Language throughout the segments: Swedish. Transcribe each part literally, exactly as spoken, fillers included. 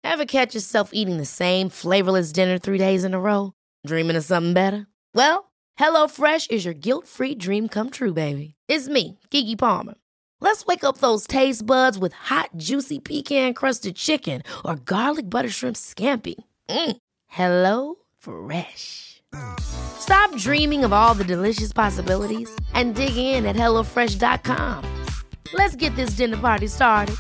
Ever catch yourself eating the same flavorless dinner three days in a row? Dreaming of something better? Well, HelloFresh is your guilt-free dream come true, baby. It's me, Keke Palmer. Let's wake up those taste buds with hot, juicy pecan-crusted chicken or garlic butter shrimp scampi. Mm. Hello Fresh. Stop dreaming of all the delicious possibilities and dig in at hello fresh dot com. Let's get this dinner party started.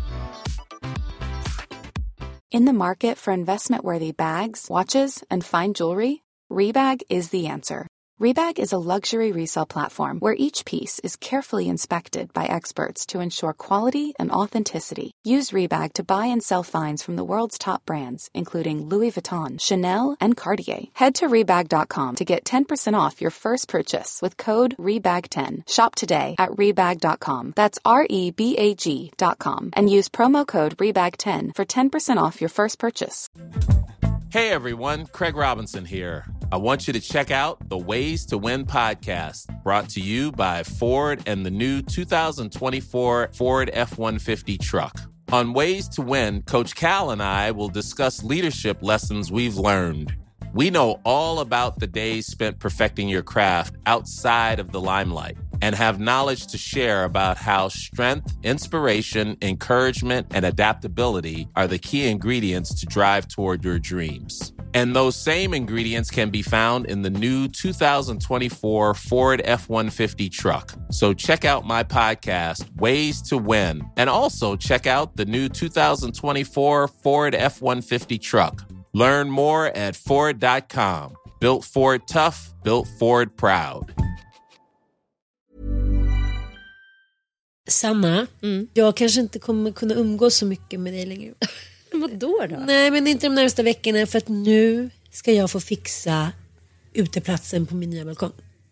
In the market for investment-worthy bags, watches, and fine jewelry, Rebag is the answer. Rebag is a luxury resale platform where each piece is carefully inspected by experts to ensure quality and authenticity. Use Rebag to buy and sell finds from the world's top brands, including Louis Vuitton, Chanel, and Cartier. Head to Rebag dot com to get ten percent off your first purchase with code rebag ten. Shop today at rebag dot com. That's R E B A G dot com. And use promo code rebag ten for ten percent off your first purchase. Hey everyone, Craig Robinson here. I want you to check out the Ways to Win podcast, brought to you by Ford and the new two thousand twenty-four Ford F one fifty truck. On Ways to Win, Coach Cal and I will discuss leadership lessons we've learned. We know all about the days spent perfecting your craft outside of the limelight and have knowledge to share about how strength, inspiration, encouragement, and adaptability are the key ingredients to drive toward your dreams. And those same ingredients can be found in the new two thousand twenty-four Ford F one fifty truck. So check out my podcast, Ways to Win, and also check out the new two thousand twenty-four Ford F one fifty truck. Learn more at Ford dot com. Built Ford tough, built Ford proud. Sanna, mm. jag kanske inte kommer kunna umgås så mycket med dig längre. Vadå då? Nej, men inte de närmaste veckorna, för att nu ska jag få fixa uteplatsen på min nya balkong.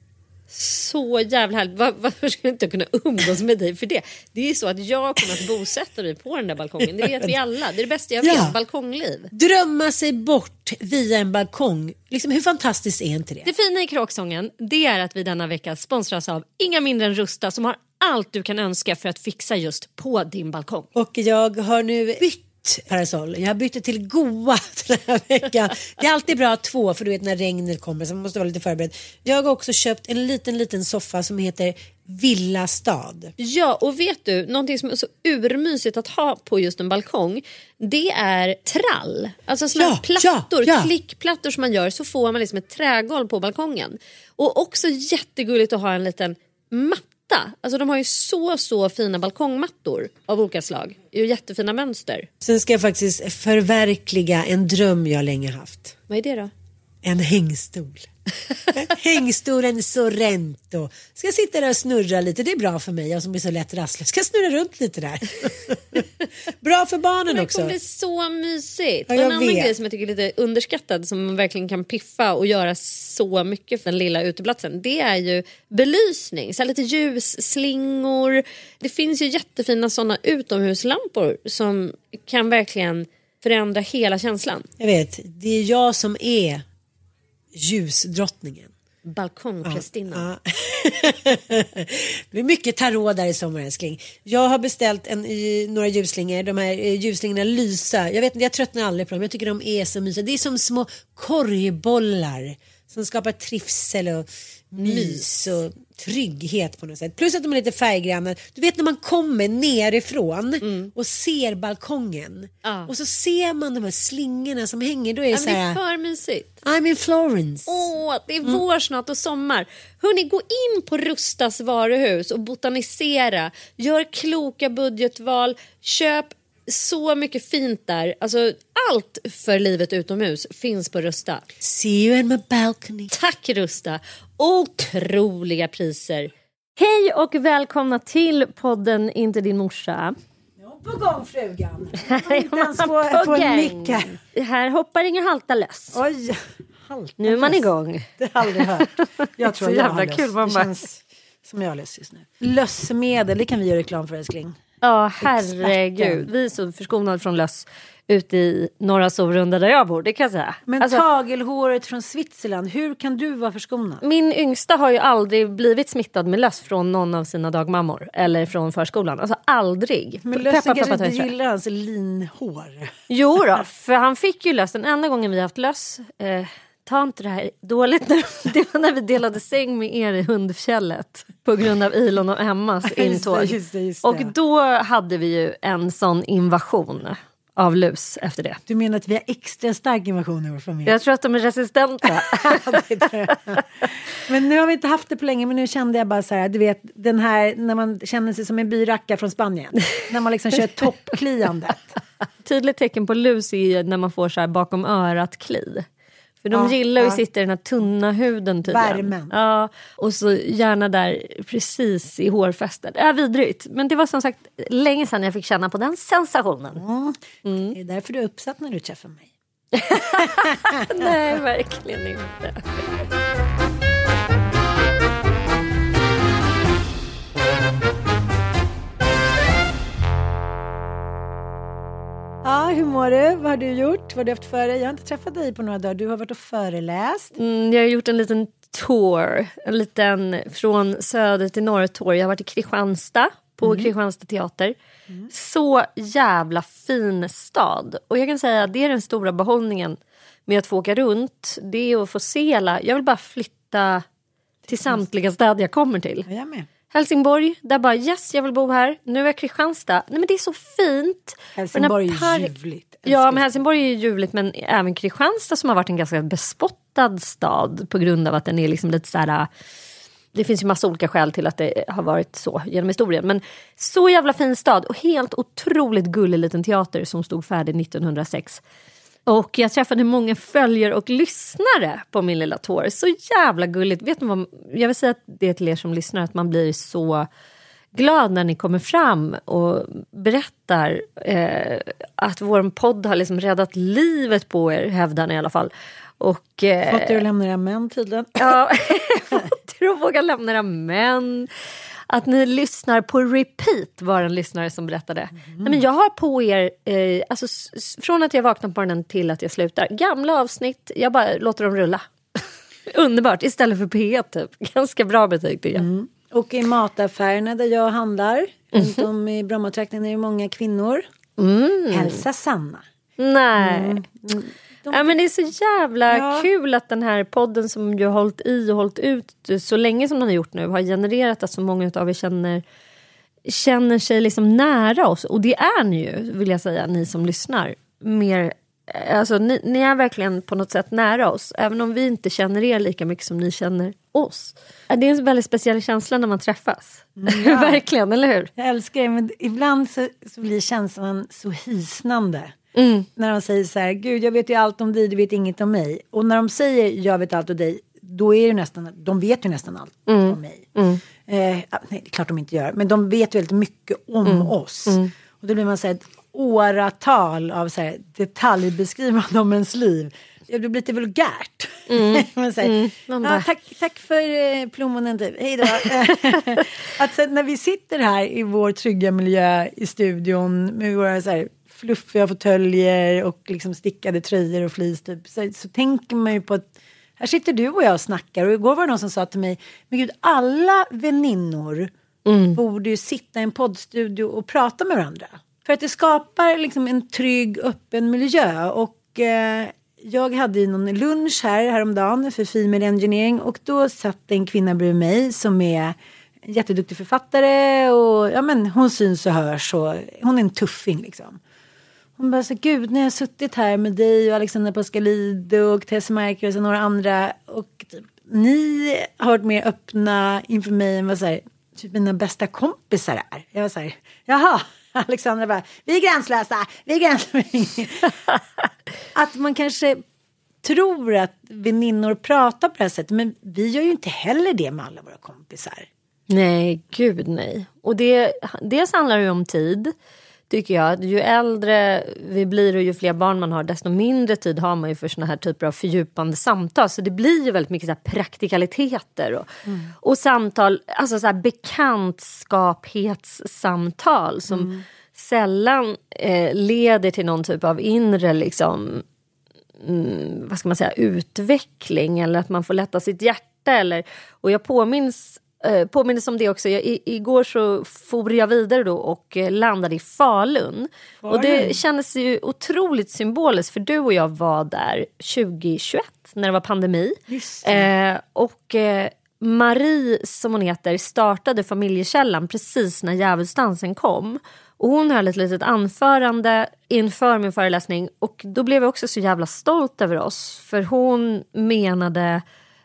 Så jävla härligt. Var, varför ska jag inte kunna umgås med dig för det? Det är ju så att jag kommer att bosätta mig på den där balkongen. Det vet vi alla. Det är det bästa jag vet. Ja. Balkongliv. Drömma sig bort via en balkong. Liksom, hur fantastiskt är inte det? Det fina i Kråksången, det är att vi denna vecka sponsras av inga mindre än Rusta, som har allt du kan önska för att fixa just på din balkong. Och jag har nu bytt parasoll. Jag har bytt till goa den här veckan. Det är alltid bra två, för du vet när regnet kommer, så man måste vara lite förberedd. Jag har också köpt en liten liten soffa som heter Villa Stad. Ja, och vet du, någonting som är så urmysigt att ha på just en balkong, det är trall. Alltså såna ja, plattor, ja, ja. klickplattor som man gör, så får man liksom ett trägolv på balkongen. Och också jättegulligt att ha en liten matta. Alltså de har ju så så fina balkongmattor av olika slag. Det är ju jättefina mönster. Sen ska jag faktiskt förverkliga en dröm jag länge haft. Vad är det då? En hängstol. Hängstolen Sorrento. Ska jag sitta där och snurra lite. Det är bra för mig, jag som blir så lätt rastlös. Ska jag snurra runt lite där. Bra för barnen också. Det kommer bli så mysigt. Ja, och en annan vet. grej som jag tycker är lite underskattad, som man verkligen kan piffa och göra så mycket för den lilla uteplatsen, det är ju belysning. Så här lite ljusslingor. Det finns ju jättefina sådana utomhuslampor som kan verkligen förändra hela känslan. Jag vet, det är jag som är ljusdrottningen. Balkongprästinnan. Ja, ja. Det blir mycket tarot där i sommar, älskling. Jag har beställt en, några ljusslingor. De här ljusslingorna lysa. Jag vet inte, jag tröttnar aldrig på dem. Jag tycker de är så mysiga. Det är som små korgbollar som skapar trivsel och mys och trygghet på något sätt. Plus att de är lite färggranna. Du vet när man kommer nerifrån mm. och ser balkongen. Ah. Och så ser man de här slingorna som hänger. Då är det, ja, så här, det är för mysigt. I'm in Florence. Åh, det är mm. vår snart och sommar. Hörrni, gå in på Rustas varuhus och botanisera. Gör kloka budgetval. Köp så mycket fint där. Alltså allt för livet utomhus finns på Rusta. See you in my balcony. Tack Rusta. Otroliga priser. Hej och välkomna till podden Inte din morsa. På gång, frugan. på på på här hoppar inga halta lös. Oj, halta nu är man lös. Igång. Det har aldrig hört. Jag tror så jag jävla har lös. Kul, man det bara... känns som jag har lös just nu. Lössmedel, det kan vi göra reklam för, älskling. Ja, herregud. Vi är så förskonade från löss. ute i norra Sovrunda där jag bor, det kan jag säga. Men alltså, tagelhåret från Switzerland, hur kan du vara förskonad? Min yngsta har ju aldrig blivit smittad med löss från någon av sina dagmammor eller från förskolan. Alltså aldrig. Men lössen kanske inte gillar hans linhår. Jo då, för han fick ju löss. Den enda gången vi haft löss, eh, ta inte det här dåligt, när, det var när vi delade säng med er i Hundfjället på grund av Ilon och Emmas intåg. Just det, just det, just det. Och då hade vi ju en sån invasion av lus efter det. Du menar att vi har extra stark invasion i vår familj? Jag tror att de är resistenta. Det tror jag. Men nu har vi inte haft det på länge, men nu kände jag bara så här, du vet, den här, när man känner sig som en byracka från Spanien. När man liksom kör toppkliandet. Tydligt tecken på lus är när man får så här bakom örat kli. För de ja, gillar ju ja. att sitta i den här tunna huden tydligen. Värmen. Ja, och så gärna där precis i hårfästet. Det är vidrigt. Men det var som sagt länge sedan jag fick känna på den sensationen. Mm. Mm. Det är därför du är uppsatt när du träffar mig. Nej, verkligen inte. Ja, hur mår du? Vad har du gjort? Vad har du haft för dig? Jag har inte träffat dig på några dagar. Du har varit och föreläst. Mm, jag har gjort en liten tour. En liten från söder till norr tour. Jag har varit i Kristianstad. På mm. Kristianstad teater. Mm. Så jävla fin stad. Och jag kan säga att det är den stora behållningen med att få åka runt. Det är att få se alla. Jag vill bara flytta till samtliga städer jag kommer till. Jag är med. Helsingborg, där bara yes, jag vill bo här. Nu är jag Kristianstad. Nej, men det är så fint. Helsingborg är par... ljuvligt. Ja, men Helsingborg är ljuvligt, men även Kristianstad som har varit en ganska bespottad stad på grund av att den är liksom lite så här. Det finns ju massa olika skäl till att det har varit så genom historien, men så jävla fin stad och helt otroligt gullig liten teater som stod färdig nittonhundrasex. Och jag träffade många följare och lyssnare på min lilla tour. Så jävla gulligt. Vet ni vad, jag vill säga att det är till er som lyssnar att man blir så glad när ni kommer fram och berättar eh, att vår podd har liksom räddat livet på er, hävdar ni i alla fall. Och, eh, fått er att lämna era män tydligen. Ja, fått er att våga lämna era män. Att ni lyssnar på repeat, var en lyssnare som berättade. Mm. Nej, men jag har på er, eh, alltså, s- från att jag vaknar på morgonen till att jag slutar. Gamla avsnitt, jag bara låter dem rulla. Underbart, istället för P ett typ. Ganska bra betyg tycker jag. Mm. Och i mataffärerna där jag handlar, mm. runt om i Brommatrakten är det många kvinnor. Mm. Hälsa Sanna. Nej. Mm. Mm. De... Ja, men det är så jävla ja. kul att den här podden som ju har hållit i och hållit ut så länge som den har gjort nu har genererat att så många av er känner, känner sig liksom nära oss. Och det är ni ju, vill jag säga, ni som lyssnar. Mer, alltså, ni, ni är verkligen på något sätt nära oss. Även om vi inte känner er lika mycket som ni känner oss. Det är en väldigt speciell känsla när man träffas. Ja. Verkligen, eller hur? Jag älskar det, men ibland så, så blir känslan så hisnande. Mm. När de säger så här, gud jag vet ju allt om dig, du vet inget om mig. Och när de säger jag vet allt om dig, då är det nästan, de vet ju nästan allt mm. om mig. Mm. Eh, nej, det är klart de inte gör, men de vet väldigt mycket om mm. oss. Mm. Och då blir man så här, ett åratal av så här, detaljbeskrivande om ens liv. Det blir lite vulgärt. Mm. Man säger, mm. ja, tack, tack för eh, plommonen typ. Hej då. Att sen, när vi sitter här i vår trygga miljö i studion med våra så här fluffiga fåtöljer och liksom stickade tröjor och flis typ, så, så tänker man ju på att här sitter du och jag och snackar. Och igår var det någon som sa till mig, men gud, alla väninnor mm. borde ju sitta i en poddstudio och prata med varandra. För att det skapar liksom en trygg, öppen miljö. Och eh, jag hade ju någon lunch här häromdagen för Female Engineering. Och då satt en kvinna bredvid mig som är en jätteduktig författare. Och ja, men hon syns och hörs. Och hon är en tuffing liksom. Hon bara så, gud, när jag har suttit här med dig och Alexandra Pascalid och Tess Marker och några andra. Och typ, ni har varit mer öppna inför mig än vad så här, typ mina bästa kompisar är. Jag var så här, jaha. Alexandra bara, vi är gränslösa, vi är gränslösa. Att man kanske tror att väninnor pratar på det här sättet, men vi gör ju inte heller det med alla våra kompisar. Nej, gud nej. Och det, dels handlar det ju om tid, tycker jag. Ju äldre vi blir och ju fler barn man har, desto mindre tid har man ju för såna här typer av fördjupande samtal. Så det blir ju väldigt mycket så här praktikaliteter och, mm. och samtal, alltså så här bekantskaphetssamtal som, mm. sällan eh, leder till någon typ av inre liksom, mm, vad ska man säga, utveckling eller att man får lätta sitt hjärta. Eller, och jag påminns, eh, påminns om det också. Jag, i, igår så for jag vidare då och eh, landade i Falun. Var och det, det kändes ju otroligt symboliskt för du och jag var där tjugohundratjugoett när det var pandemi. Eh, och eh, Marie, som hon heter, startade Familjekällan precis när djävulsdansen kom. Och hon höll ett litet anförande inför min föreläsning. Och då blev jag också så jävla stolt över oss. För hon menade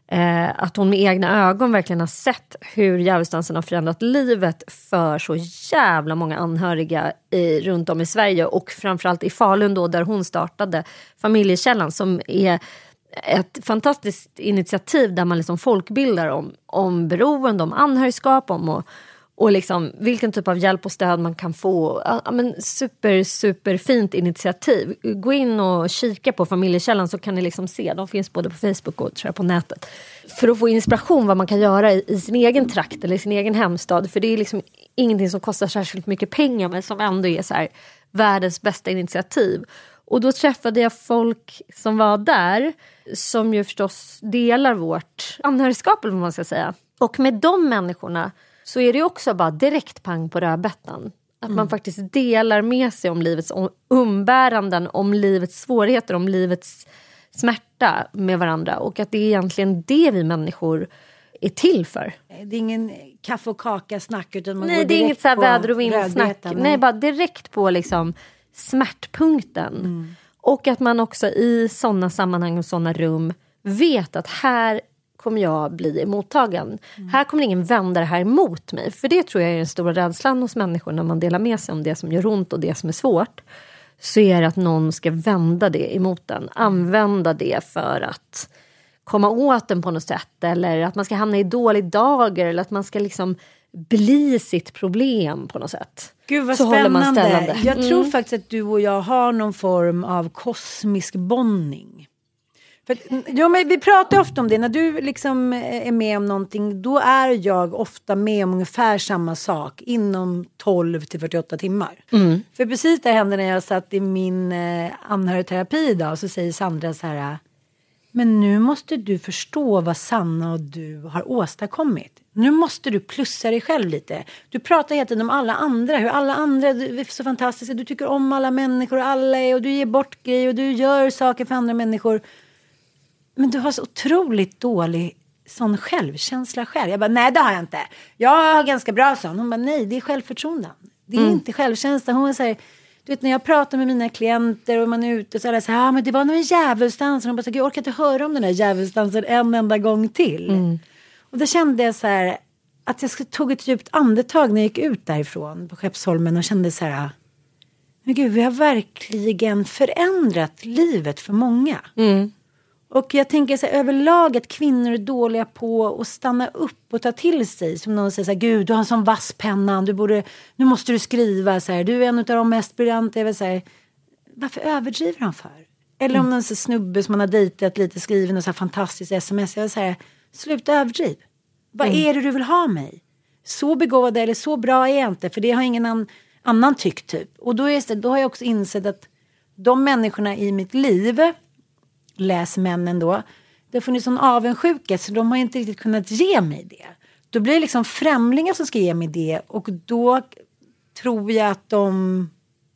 eh, att hon med egna ögon verkligen har sett hur djävulsdansen har förändrat livet för så jävla många anhöriga i, runt om i Sverige. Och framförallt i Falun då, där hon startade Familjekällan, som är ett fantastiskt initiativ där man liksom folkbildar om, om beroende, om anhörigskap, om och, och liksom vilken typ av hjälp och stöd man kan få. Ja, men super, super fint initiativ. Gå in och kika på Familjekällan så kan ni liksom se. De finns både på Facebook och tror jag, på nätet. För att få inspiration vad man kan göra i, i sin egen trakt eller i sin egen hemstad. För det är liksom ingenting som kostar särskilt mycket pengar men som ändå är så här världens bästa initiativ. Och då träffade jag folk som var där som ju förstås delar vårt anhörigskap, eller vad man ska säga. Och med de människorna så är det också bara direkt pang på rödbetan. Att mm. man faktiskt delar med sig om livets umbäranden, om livets svårigheter, om livets smärta med varandra. Och att det är egentligen det vi människor är till för. Det är ingen kaffe och kaka snack utan man nej, går det är inget så här väder och vindsnack. Nej. nej, bara direkt på liksom smärtpunkten. Mm. Och att man också i sådana sammanhang och sådana rum vet att här kommer jag bli mottagen. Mm. Här kommer ingen vända det här emot mig. För det tror jag är den stora rädslan hos människor när man delar med sig om det som gör ont och det som är svårt. Så är det att någon ska vända det emot den. Använda det för att komma åt den på något sätt. Eller att man ska hamna i dålig dagar. Eller att man ska liksom bli sitt problem på något sätt. Gud vad så spännande. Jag mm. tror faktiskt att du och jag har någon form av kosmisk bondning. För, ja, men vi pratar ofta om det. När du liksom är med om någonting, då är jag ofta med om ungefär samma sak inom tolv till fyrtioåtta timmar. Mm. För precis det hände när jag satt i min eh, anhörigterapi idag, så säger Sandra så här: men nu måste du förstå vad Sanna och du har åstadkommit. Nu måste du plussa dig själv lite. Du pratar hela tiden om alla andra. Hur alla andra är så fantastiska. Du tycker om alla människor och alla är. Och du ger bort grejer och du gör saker för andra människor. Men du har så otroligt dålig sån självkänsla själv. Jag bara, nej det har jag inte. Jag har ganska bra sån. Hon bara, nej det är självförtroende. Det är mm. inte självkänsla. Hon säger, du vet när jag pratar med mina klienter och man är ute så är det så här, ah, men det var nog en djävulsdans. Hon bara, jag orkar inte höra om den här djävulsdansen en enda gång till. Mm. Och då kände jag så här att jag tog ett djupt andetag när jag gick ut därifrån på Skeppsholmen och kände så här, men gud, vi har verkligen förändrat livet för många. Mm. Och jag tänker så här, överlag att kvinnor är dåliga på att stanna upp och ta till sig. Som någon säger så här, gud du har en sån vass penna, du borde, nu måste du skriva så här, du är en av de mest briljanta. Jag vill säga, varför överdriver han för? Eller om mm. någon så snubbe som man har dejtat lite skriven och så här fantastiskt sms. Jag vill säga, sluta överdriv. Vad mm. är det du vill ha mig? Så begåvad eller så bra är jag inte, för det har ingen an, annan tyckt typ. Och då, är det, då har jag också insett att de människorna i mitt liv, läsmännen då, det har funnits sån avundsjuka så de har inte riktigt kunnat ge mig det. Då blir det liksom främlingar som ska ge mig det och då tror jag att de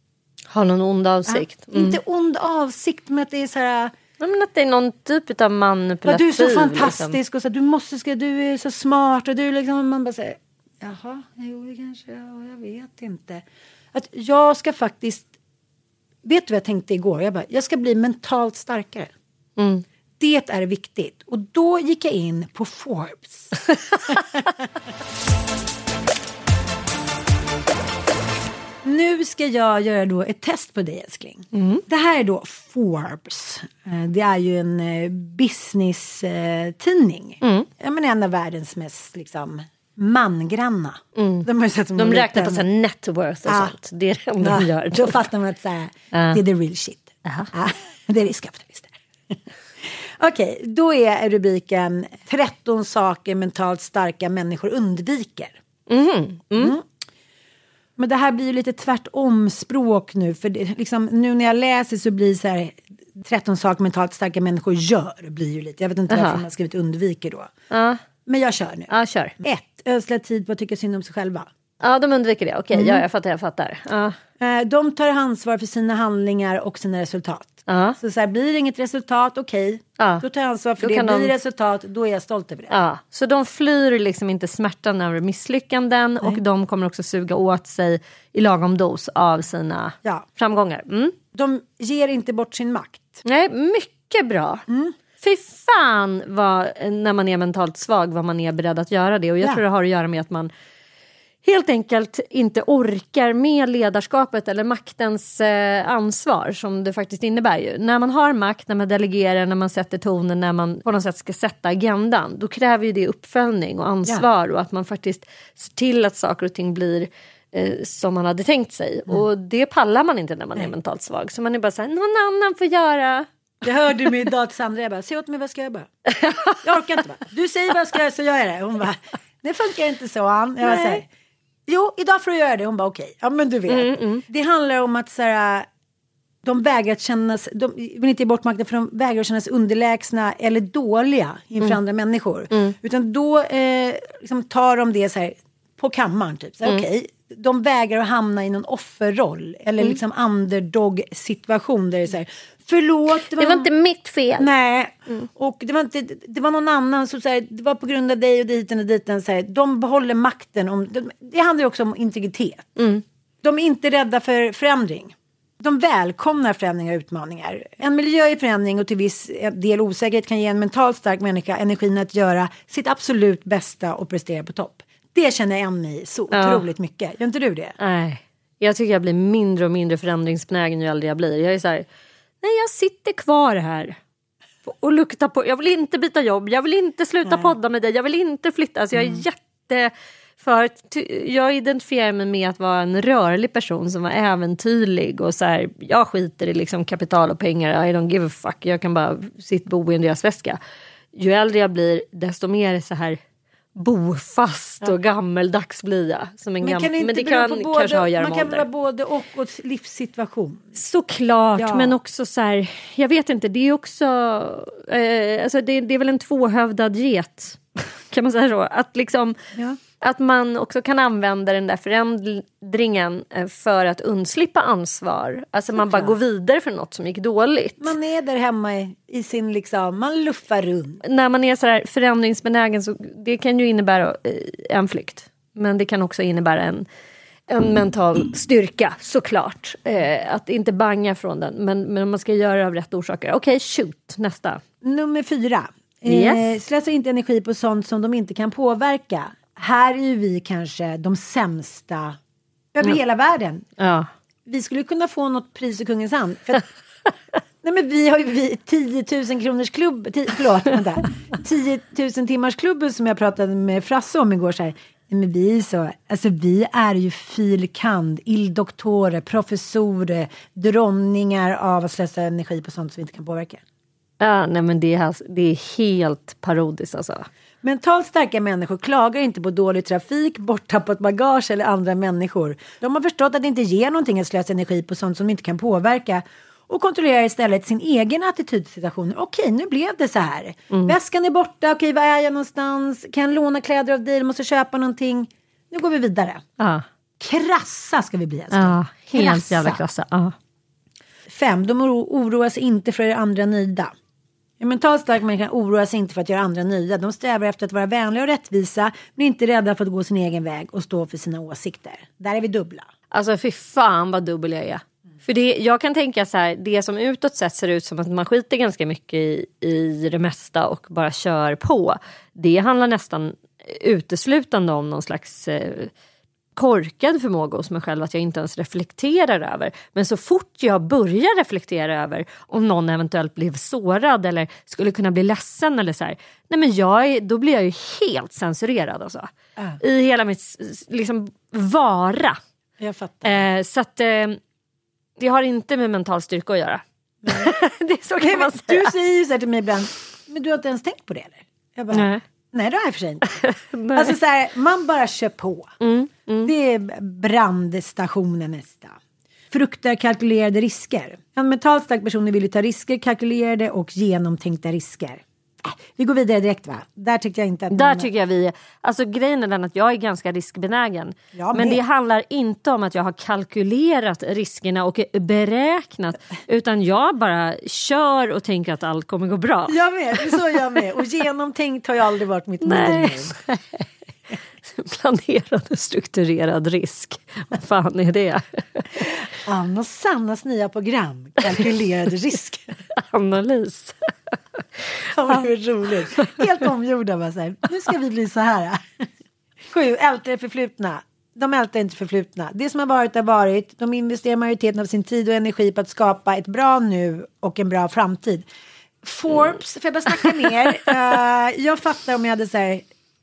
har någon ond avsikt. Mm. Inte ond avsikt, men att det är så här, ja, men att det är någon typ av manipulativ. Du är så fantastisk liksom. Och så, du måste ska, du är så smart och du liksom, man bara säger, jaha, jo kanske, ja, jag vet inte. Att jag ska faktiskt, vet du vad jag tänkte igår? Jag bara, jag ska bli mentalt starkare. Mm. Det är viktigt. Och då gick jag in på Forbes. Nu ska jag göra då ett test på dig, älskling. Mm. Det här är då Forbes. Det är ju en business-tidning. Mm. Jag menar en av världens mest liksom mangranna. Mm. De, har sett de räknar liten... på sån net worth och ah. sånt. Det är det de ja, gör. Då fattar man att så här, ah. det är the real shit. Ah. Det är riskkapitalister. Okej, okay, då är rubriken tretton saker mentalt starka människor undviker. Mm. Mm. Mm. Men det här blir ju lite tvärtom språk nu. För det, liksom, nu när jag läser så blir så här tretton saker mentalt starka människor gör. Blir ju lite. Jag vet inte uh-huh. varför man har skrivit undviker då. Uh. Men jag kör nu. Ja, kör. Ett, ödsla tid på att tycka synd om sig själva. Ja, de undviker det. Okej, mm. ja, jag fattar, jag fattar. Uh. De tar ansvar för sina handlingar och sina resultat. Uh. Så, så här, blir det inget resultat, okej. Okay. Uh. Då tar jag ansvar för då det. Blir de... resultat, då är jag stolt över det. Ja, så de flyr liksom inte smärtan över misslyckanden. Nej. Och de kommer också suga åt sig i lagom dos av sina ja. framgångar. Mm. De ger inte bort sin makt. Nej, mycket bra. Mm. Fy fan vad, när man är mentalt svag, vad man är beredd att göra det. Och jag ja. tror det har att göra med att man helt enkelt inte orkar med ledarskapet eller maktens eh, ansvar som det faktiskt innebär ju. När man har makt, när man delegerar, när man sätter tonen, när man på något sätt ska sätta agendan, då kräver ju det uppföljning och ansvar ja. och att man faktiskt ser till att saker och ting blir eh, som man hade tänkt sig. Mm. Och det pallar man inte när man Nej. är mentalt svag. Så man är bara så här, någon annan får göra. Jag hörde mig idag till Sandra, jag bara, se åt mig vad ska jag bara. Jag orkar inte bara. Du säger vad jag ska göra så gör jag det. Hon bara, det funkar inte så, Ann. Jag bara säger, jo, idag får du göra det. Hon bara, okej. Okay. Ja, men du vet. Mm, mm. Det handlar om att så här, de vägrar att kännas, de vill inte ge bort makten för de vägrar att kännas underlägsna eller dåliga inför mm. andra människor. Mm. Utan då eh, liksom tar de det så här på kammaren typ. Så här, mm. okej. Okay. De vägrar att hamna i någon offerroll eller mm. liksom underdog-situation där det är så här, förlåt. Det var, det var inte mitt fel. Nej. Mm. Och det var inte, det var någon annan som så här, det var på grund av dig och diten och diten så här, de behåller makten om, det, det handlar också om integritet. Mm. De är inte rädda för förändring. De välkomnar förändringar och utmaningar. En miljö i förändring och till viss del osäkerhet kan ge en mentalt stark människa energin att göra sitt absolut bästa och prestera på topp. Det känner jag igen mig så ja. otroligt mycket. Gör inte du det? Nej. Jag tycker jag blir mindre och mindre förändringsbenägen ju äldre jag blir. Jag är så här, nej jag sitter kvar här och luktar på. Jag vill inte byta jobb. Jag vill inte sluta nej. podda med dig. Jag vill inte flytta. Alltså jag är mm. jätte... För jag identifierar mig med att vara en rörlig person som var äventyrlig och så här, jag skiter i liksom kapital och pengar. I don't give a fuck. Jag kan bara sitta bo i en deras väska. Ju äldre jag blir, desto mer så här bofast och ja. gammeldags blir jag. Som en men, gam- kan men det kan både, kanske ha att göra med man kan vara både och och livssituation. Såklart, ja. men också så här, jag vet inte, det är också, eh, alltså det, det är väl en tvåhövdad get, kan man säga så. Att liksom, ja. att man också kan använda den där förändringen för att undslippa ansvar. Alltså man bara går vidare för något som gick dåligt. Man är där hemma i, i sin liksom, man luffar runt. När man är så här förändringsbenägen så det kan ju innebära en flykt. Men det kan också innebära en, en mental styrka, såklart. Eh, att inte banga från den. Men, men man ska göra det av rätt orsaker. Okej, okay, shoot, nästa. Nummer fyra. Yes. Eh, slösa inte energi på sånt som de inte kan påverka. Här är ju vi kanske de sämsta över mm. hela världen. Ja. Vi skulle kunna få något pris i kungens hand. För att, nej men vi har ju vi, tio tusen kronors klubb, tio, förlåt, vänta, tio tusen timmars klubben som jag pratade med Frasse om igår så här. Nej men vi är så, alltså vi är ju filkand, ildoktorer, professorer, dronningar av att slösa energi på sånt som vi inte kan påverka. Ja, nej men det är, det är helt parodiskt alltså. Mentalt starka människor klagar inte på dålig trafik, borttappat bagage eller andra människor. De har förstått att det inte ger någonting att slösa energi på sånt som de inte kan påverka. Och kontrollerar istället sin egen attitydssituation. Okej, nu blev det så här. Mm. Väskan är borta, okej, var är jag någonstans? Kan jag låna kläder av dig? Måste köpa någonting. Nu går vi vidare. Ja. Krassa ska vi bli. Älskling. Ja, helt krassa. jävla krassa. Ja. Fem, de oro- oroar sig inte för att andra nöjda. En mentalt stark människa oroar sig inte för att göra andra nöjda. De strävar efter att vara vänliga och rättvisa, men inte rädda för att gå sin egen väg och stå för sina åsikter. Där är vi dubbla. Alltså fy fan vad dubbel jag är. Mm. För det, jag kan tänka så här, det som utåt sett ser ut som att man skiter ganska mycket i, i det mesta och bara kör på. Det handlar nästan uteslutande om någon slags... Eh, korkad förmåga hos mig själv att jag inte ens reflekterar över. Men så fort jag börjar reflektera över om någon eventuellt blev sårad eller skulle kunna bli ledsen eller så här, nej men jag är, då blir jag ju helt censurerad alltså. Uh. I hela mitt liksom vara. Jag fattar. Eh, så att eh, det har inte med mental styrka att göra. det är så kan nej, man säga. Du säger ju så här till mig ibland, men du har inte ens tänkt på det eller? Jag bara, nej. Nej, det har jag för sig inte. Alltså så här, man bara kör på. Mm, mm. Det är brandstationen nästa. Fruktar kalkylerade risker. En mentalt stark person vill ju ta risker, kalkylerade och genomtänkta risker. Äh, vi går vidare direkt, va? Där tycker jag inte att... Där man... tycker jag vi... Alltså grejen är den att jag är ganska riskbenägen. Men, men det handlar inte om att jag har kalkylerat riskerna och beräknat. Utan jag bara kör och tänker att allt kommer gå bra. Jag med, så jag med. Och genomtänkt har ju aldrig varit mitt mål. Planerad, strukturerad risk. Vad fan är det? Anna och Sannas nya program. Kalkylerad risk. Analys. Ja, det var roligt. Helt omgjorda. Bara så här. Nu ska vi bli så här. Sju, ältar det förflutna. De ältar inte förflutna. Det som har varit har varit. De investerar majoriteten av sin tid och energi på att skapa ett bra nu och en bra framtid. Forbes, får jag bara snacka mer? Uh, jag fattar om jag hade så här...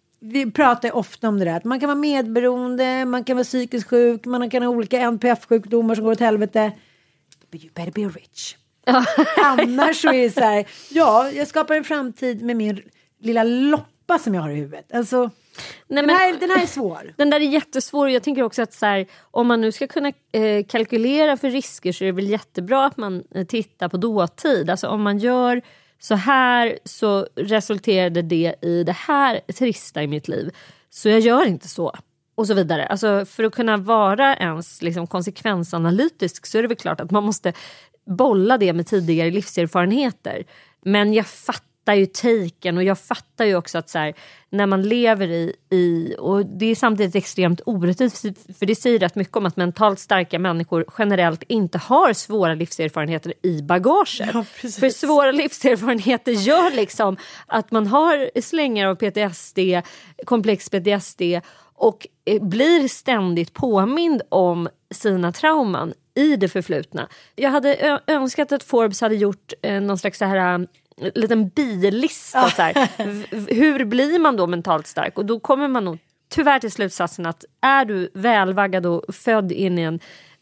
Vi pratar ofta om det där. Att man kan vara medberoende, man kan vara psykiskt sjuk, man kan ha olika N P F-sjukdomar som går åt helvete. But you better be rich. Annars så är det så här, ja, jag skapar en framtid med min lilla loppa som jag har i huvudet. Alltså, Nej, den, men, här, den här är svår. Den där är jättesvår. Jag tänker också att så här, om man nu ska kunna eh, kalkylera för risker så är det väl jättebra att man eh, tittar på dåtid. Alltså om man gör... Så här så resulterade det i det här trista i mitt liv. Så jag gör inte så. Och så vidare. Alltså för att kunna vara ens liksom, konsekvensanalytisk så är det väl klart att man måste bolla det med tidigare livserfarenheter. Men jag fattar ju taken och jag fattar ju också att så här, när man lever i, i och det är samtidigt extremt orättvist för det säger rätt mycket om att mentalt starka människor generellt inte har svåra livserfarenheter i bagaget. Ja, för svåra livserfarenheter gör liksom att man har slängar av P T S D, komplex P T S D och blir ständigt påmind om sina trauman i det förflutna. Jag hade önskat att Forbes hade gjort eh, någon slags så här liten bilista så här. Hur blir man då mentalt stark? Och då kommer man nog tyvärr till slutsatsen att är du välvaggad och född in i en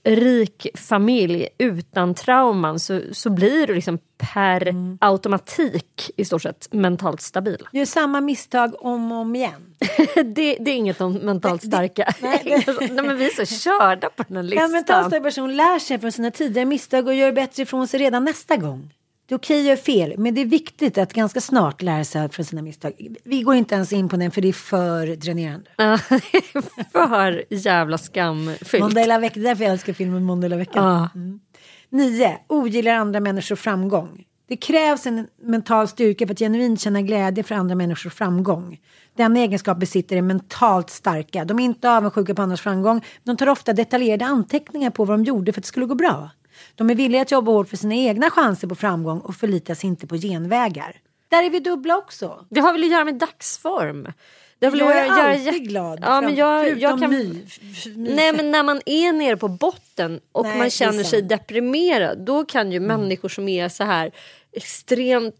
rik familj utan trauman så, så blir du liksom per mm. automatik i stort sett mentalt stabil. Gör samma misstag om och om igen. det, det är inget om mentalt starka. Nej, det, nej, men vi är så körda på den här listan. En mentalt stark person lär sig från sina tidigare misstag och gör bättre ifrån sig redan nästa gång. Det är okej att göra fel, men det är viktigt att ganska snart lära sig från sina misstag. Vi går inte ens in på den för det är för dränerande. Ja, det är för jävla skamfyllt. Måndag hela veckan, därför jag älskar filmen Måndag hela veckan. Ja. Mm. Nio, ogillar andra människors framgång. Det krävs en mental styrka för att genuint känna glädje för andra människors framgång. Denna egenskap besitter är mentalt starka. De är inte avundsjuka på andras framgång. De tar ofta detaljerade anteckningar på vad de gjorde för att det skulle gå bra. De är villiga att jobba hårt för sina egna chanser på framgång och förlitar sig inte på genvägar. Där är vi dubbla också. Det har väl att göra med dagsform. Det jag är göra alltid jätt... glad. Ja, men jag, jag kan... my, my. Nej, men när man är nere på botten och Nej, man känner sig deprimerad, då kan ju mm. människor som är så här extremt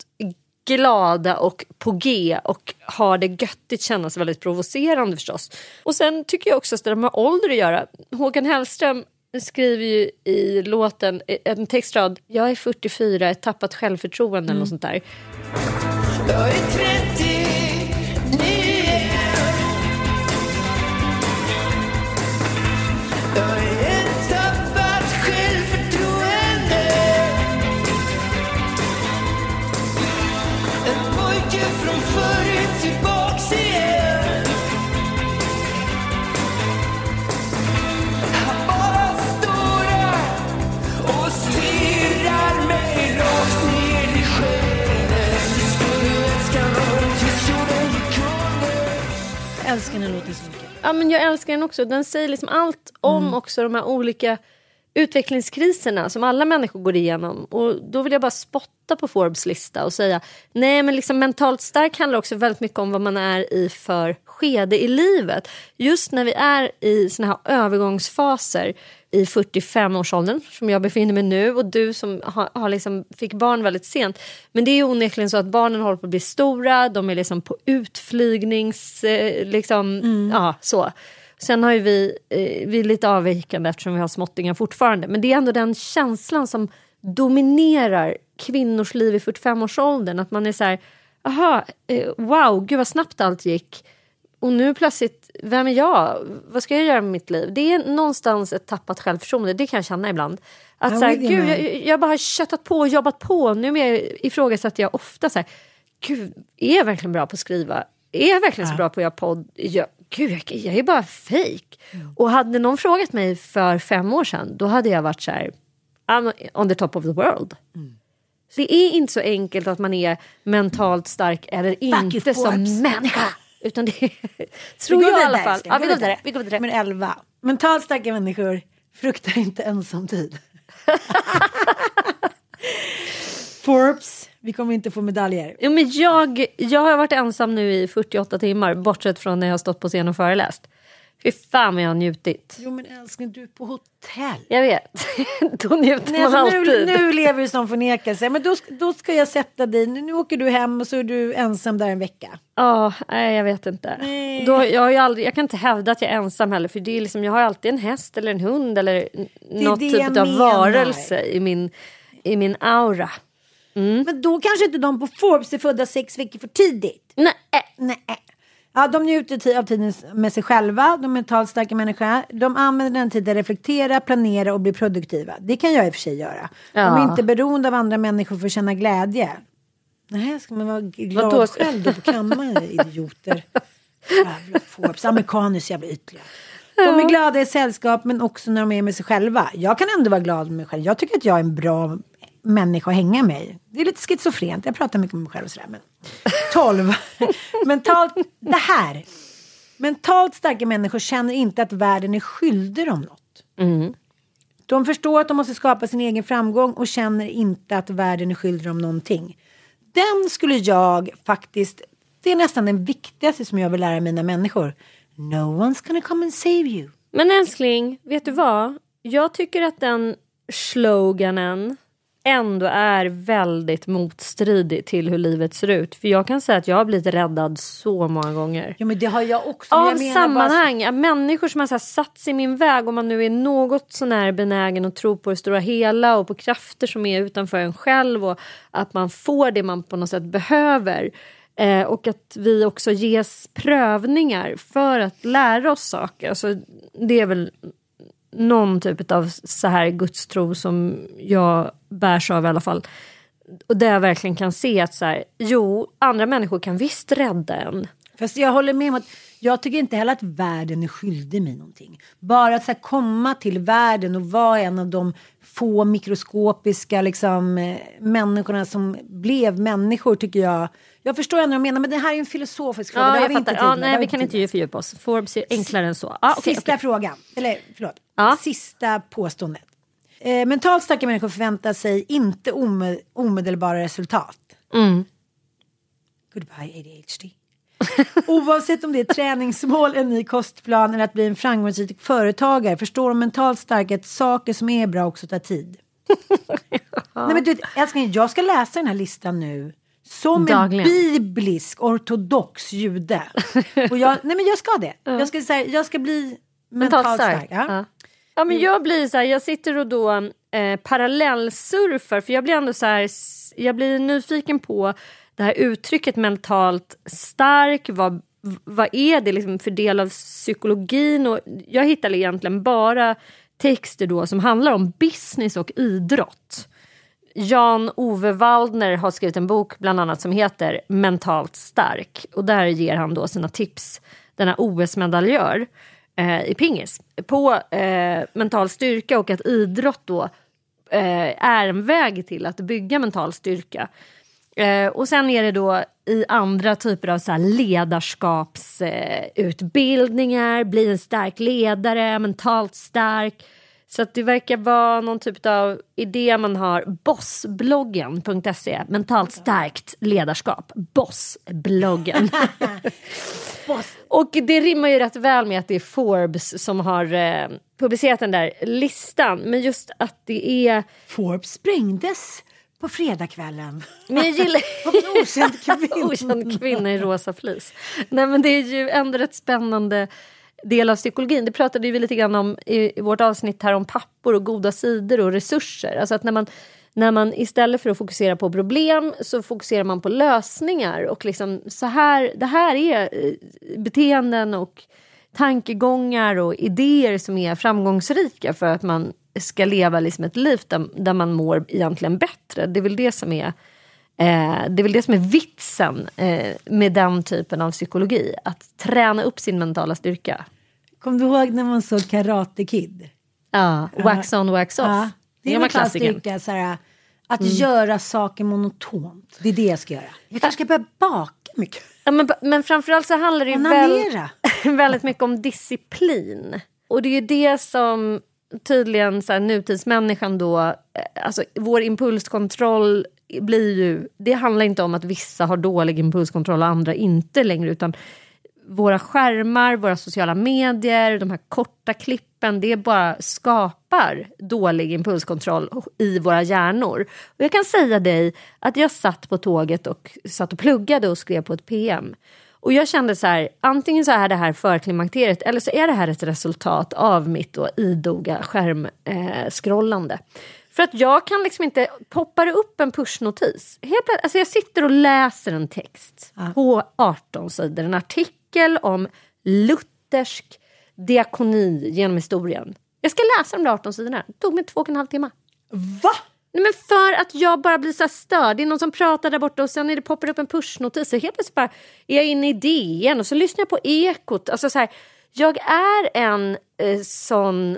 glada och på G och har det göttigt kännas väldigt provocerande förstås. Och sen tycker jag också att det har med ålder att göra. Håkan Hellström skriver ju i låten en textrad: jag är fyrtiofyra, ett tappat självförtroende mm. eller något sånt där. Jag är trettio. Jag älskar den låten så mycket. Ja, men jag älskar den också. Den säger liksom allt om mm. också de här olika utvecklingskriserna som alla människor går igenom. Och då vill jag bara spotta på Forbes lista och säga, nej men liksom mentalt stark handlar också väldigt mycket om vad man är i för skede i livet. Just när vi är i såna här övergångsfaser i fyrtiofem-årsåldern som jag befinner mig nu och du som har, har liksom fick barn väldigt sent. Men det är ju onekligen så att barnen håller på att bli stora, de är liksom på utflygnings eh, liksom, mm. ja så. Sen har ju vi, eh, vi är lite avvikande eftersom vi har småttingar fortfarande. Men det är ändå den känslan som dominerar kvinnors liv i fyrtiofem-årsåldern. Att man är så här, aha, eh, wow, gud vad snabbt allt gick. Och nu plötsligt, vem är jag? Vad ska jag göra med mitt liv? Det är någonstans ett tappat självförtroende. Det kan jag känna ibland. Att ja, så här, gud, jag, jag bara har köttat på och jobbat på. Nu är ifrågasätter jag ofta så här, gud, är jag verkligen bra på att skriva? Är jag verkligen ja. så bra på att göra podd? Jag, gud, jag, jag är bara fake. Mm. Och hade någon frågat mig för fem år sedan, då hade jag varit så här, I'm on the top of the world. Mm. Så det är inte så enkelt att man är mentalt stark eller inte som människa. Utan det tror jag i alla fall. Ja, vi går vidare. Vi går vidare. Men elva. Mentalt starka människor fruktar inte ensamtid. Forbes, vi kommer inte få medaljer. Jo, men jag, jag har varit ensam nu i fyrtioåtta timmar, bortsett från när jag har stått på scen och föreläst. Fy fan vad jag har njutit. Jo men älskling, du är på hotell. Jag vet. Då njuter Nej, man alltså, alltid. Nu, nu lever du som förnekelse. Men då, då ska jag sätta dig. Nu åker du hem och så är du ensam där en vecka. Ja, oh, nej jag vet inte. Då, jag, har ju aldrig, jag kan inte hävda att jag är ensam heller. För det är liksom, jag har alltid en häst eller en hund eller något typ av varelse i min, i min aura. Mm. Men då kanske inte de på Forbes är födda sex veckor för tidigt. Nej. Nej. Ja, de njuter av tiden med sig själva. De är mentalt starka människor. De använder den tiden att reflektera, planera och bli produktiva. Det kan jag i och för sig göra. Ja. De är inte beroende av andra människor för att känna glädje. Nej, ska man vara glad då? Själv då på kammaren, idioter. Jävla Forbes, amerikanus jävla ytliga. De är glada i sällskap men också när de är med sig själva. Jag kan ändå vara glad med mig själv. Jag tycker att jag är en bra människa att hänga med. Det är lite schizofrent. Jag pratar mycket med mig själv och sådär. Men tolv. Mentalt, det här. Mentalt starka människor känner inte att världen är skyldig om något. Mm. De förstår att de måste skapa sin egen framgång och känner inte att världen är skyldig om någonting. Den skulle jag faktiskt, det är nästan den viktigaste som jag vill lära mina människor. No one's gonna come and save you. Men älskling, vet du vad? Jag tycker att den sloganen ändå är väldigt motstridig till hur livet ser ut. För jag kan säga att jag har blivit räddad så många gånger. Ja, men det har jag också. Av jag sammanhang. Bara... Människor som har så här satt sig i min väg. Om man nu är något sån här benägen att tro på det stora hela. Och på krafter som är utanför en själv. Och att man får det man på något sätt behöver. Eh, och att vi också ges prövningar för att lära oss saker. Alltså, det är väl någon typ av så här gudstro som jag bärs av i alla fall. Och där jag verkligen kan se att så här, jo, andra människor kan visst rädda en. Fast jag håller med om att jag tycker inte heller att världen är skyldig mig någonting. Bara att så här, komma till världen och vara en av de få mikroskopiska liksom, eh, människorna som blev människor tycker jag. Jag förstår ändå vad jag menar, men det här är en filosofisk fråga. Ja, det jag fattar. Ja, nej, vi kan inte fördjupa oss. Forbes är enklare än så. Ah, okay, Sista okay. frågan. Eller förlåt. Ja. Sista påståendet. Eh, mentalt starka människor förväntar sig inte ome- omedelbara resultat. Mm. Goodbye A D H D. Oavsett om det är träningsmål, en ny kostplan eller att bli en framgångsrik företagare förstår de mentalt starka att saker som är bra också tar tid. Ja. Nej, men du, älskling, jag ska läsa den här listan nu som dagligen. En biblisk ortodox jude. Och jag, nej men jag ska det. Jag ska, så här, jag ska bli mentalt, mentalt stark. stark. Ja. Ja. Ja, men jag blir så här, jag sitter och då eh, parallellsurfar för jag blir ändå så här, jag blir nyfiken på det här uttrycket mentalt stark, vad, vad är det liksom för del av psykologin? Och jag hittar egentligen bara texter då som handlar om business och idrott. Jan-Ove Waldner har skrivit en bok bland annat som heter Mentalt stark. Och där ger han då sina tips, denna O S-medaljör eh, i pingis, på eh, mental styrka och att idrott då eh, är en väg till att bygga mental styrka. Eh, och sen är det då i andra typer av så här ledarskapsutbildningar, eh, bli en stark ledare, mentalt stark. Så att det verkar vara någon typ av idé man har. Bossbloggen punkt se. Mentalt starkt ledarskap. Bossbloggen. Boss. Och det rimmar ju rätt väl med att det är Forbes som har eh, publicerat den där listan. Men just att det är... Forbes sprängdes på fredagskvällen. Men jag gillar... en okänd kvinna. Okänd kvinna i rosa flis. Nej, men det är ju ändå rätt spännande del av psykologin. Det pratade vi lite grann om i, i vårt avsnitt här om pappor och goda sidor och resurser. Alltså att när man, när man istället för att fokusera på problem så fokuserar man på lösningar och liksom så här, det här är beteenden och tankegångar och idéer som är framgångsrika för att man ska leva liksom ett liv där, där man mår egentligen bättre. Det är väl det som är eh, det är väl det som är vitsen eh, med den typen av psykologi, att träna upp sin mentala styrka. Kom du ihåg när man såg Karate Kid? Ja, wax on, wax off. Ja, det är mental styrka, så här, att mm. göra saker monotont. Det är det jag ska göra. Jag kanske ska börja baka mycket. Ja, men, men framförallt så handlar det ju väl, väldigt mycket om disciplin. Och det är ju det som tydligen så här, nutidsmänniskan då, alltså vår impulskontroll blir ju, det handlar inte om att vissa har dålig impulskontroll och andra inte längre, utan våra skärmar, våra sociala medier, de här korta klippen, det bara skapar dålig impulskontroll i våra hjärnor. Och jag kan säga dig att jag satt på tåget och satt och pluggade och skrev på ett P M. Och jag kände så här, antingen så är det här förklimakteriet eller så är det här ett resultat av mitt då idoga skärmskrollande. Eh, För att jag kan liksom inte poppa upp en pushnotis. Helt plötsligt, alltså jag sitter och läser en text ah. på arton sidor, en artikel om luthersk diakoni genom historien. Jag ska läsa de där arton sidorna. Det tog mig två och en halv timme. Va? Nej, men för att jag bara blir så här störd. Det är någon som pratar där borta och sen är det poppar upp en pushnotis. Så helt plötsligt bara är jag inne i D N och så lyssnar jag på Ekot. Alltså så här, jag är en eh, sån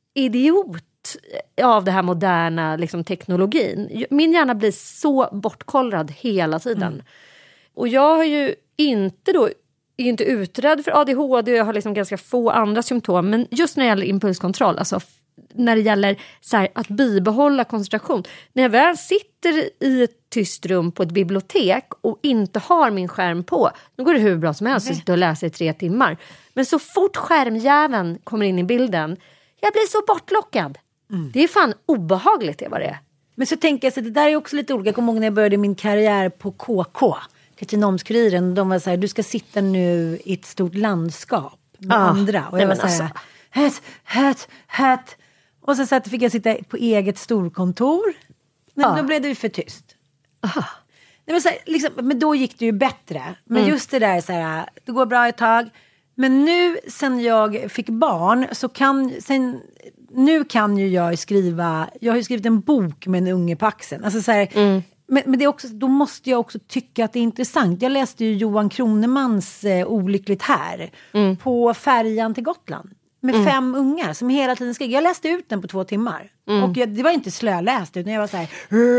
idiot av det här moderna liksom, teknologin. Min hjärna blir så bortkollrad hela tiden. Mm. Och jag har ju inte då är inte utredd för A D H D och jag har liksom ganska få andra symptom, men just när det gäller impulskontroll, alltså när det gäller så här, att bibehålla koncentration. När jag väl sitter i ett tyst rum på ett bibliotek och inte har min skärm på, då går det hur bra som helst att sitta och läsa i tre timmar. Men så fort skärmjäveln kommer in i bilden, jag blir så bortlockad. Mm. Det är fan obehagligt det vad det är. Men så tänker jag så det där är också lite olika. Jag kommer ihåg när jag började min karriär på K K, Katrineholmskuriren. De var så här, du ska sitta nu i ett stort landskap med ah, andra. Och jag var så här, alltså. höt, höt, höt. Och så, så fick jag sitta på eget storkontor. Men ah. då blev det ju för tyst. Aha. Nej, men, så här, liksom, men då gick det ju bättre. Men mm. just det där så här, det går bra ett tag. Men nu sen jag fick barn så kan sen, nu kan ju jag skriva, jag har ju skrivit en bok med en unge på axeln. Alltså så här, mm. men, men det är också, då måste jag också tycka att det är intressant. Jag läste ju Johan Kronemans eh, Olyckligt här mm. på färjan till Gotland. Med mm. fem ungar som hela tiden skrek. Jag läste ut den på två timmar. Mm. Och jag, det var inte slöläst utan jag var så här.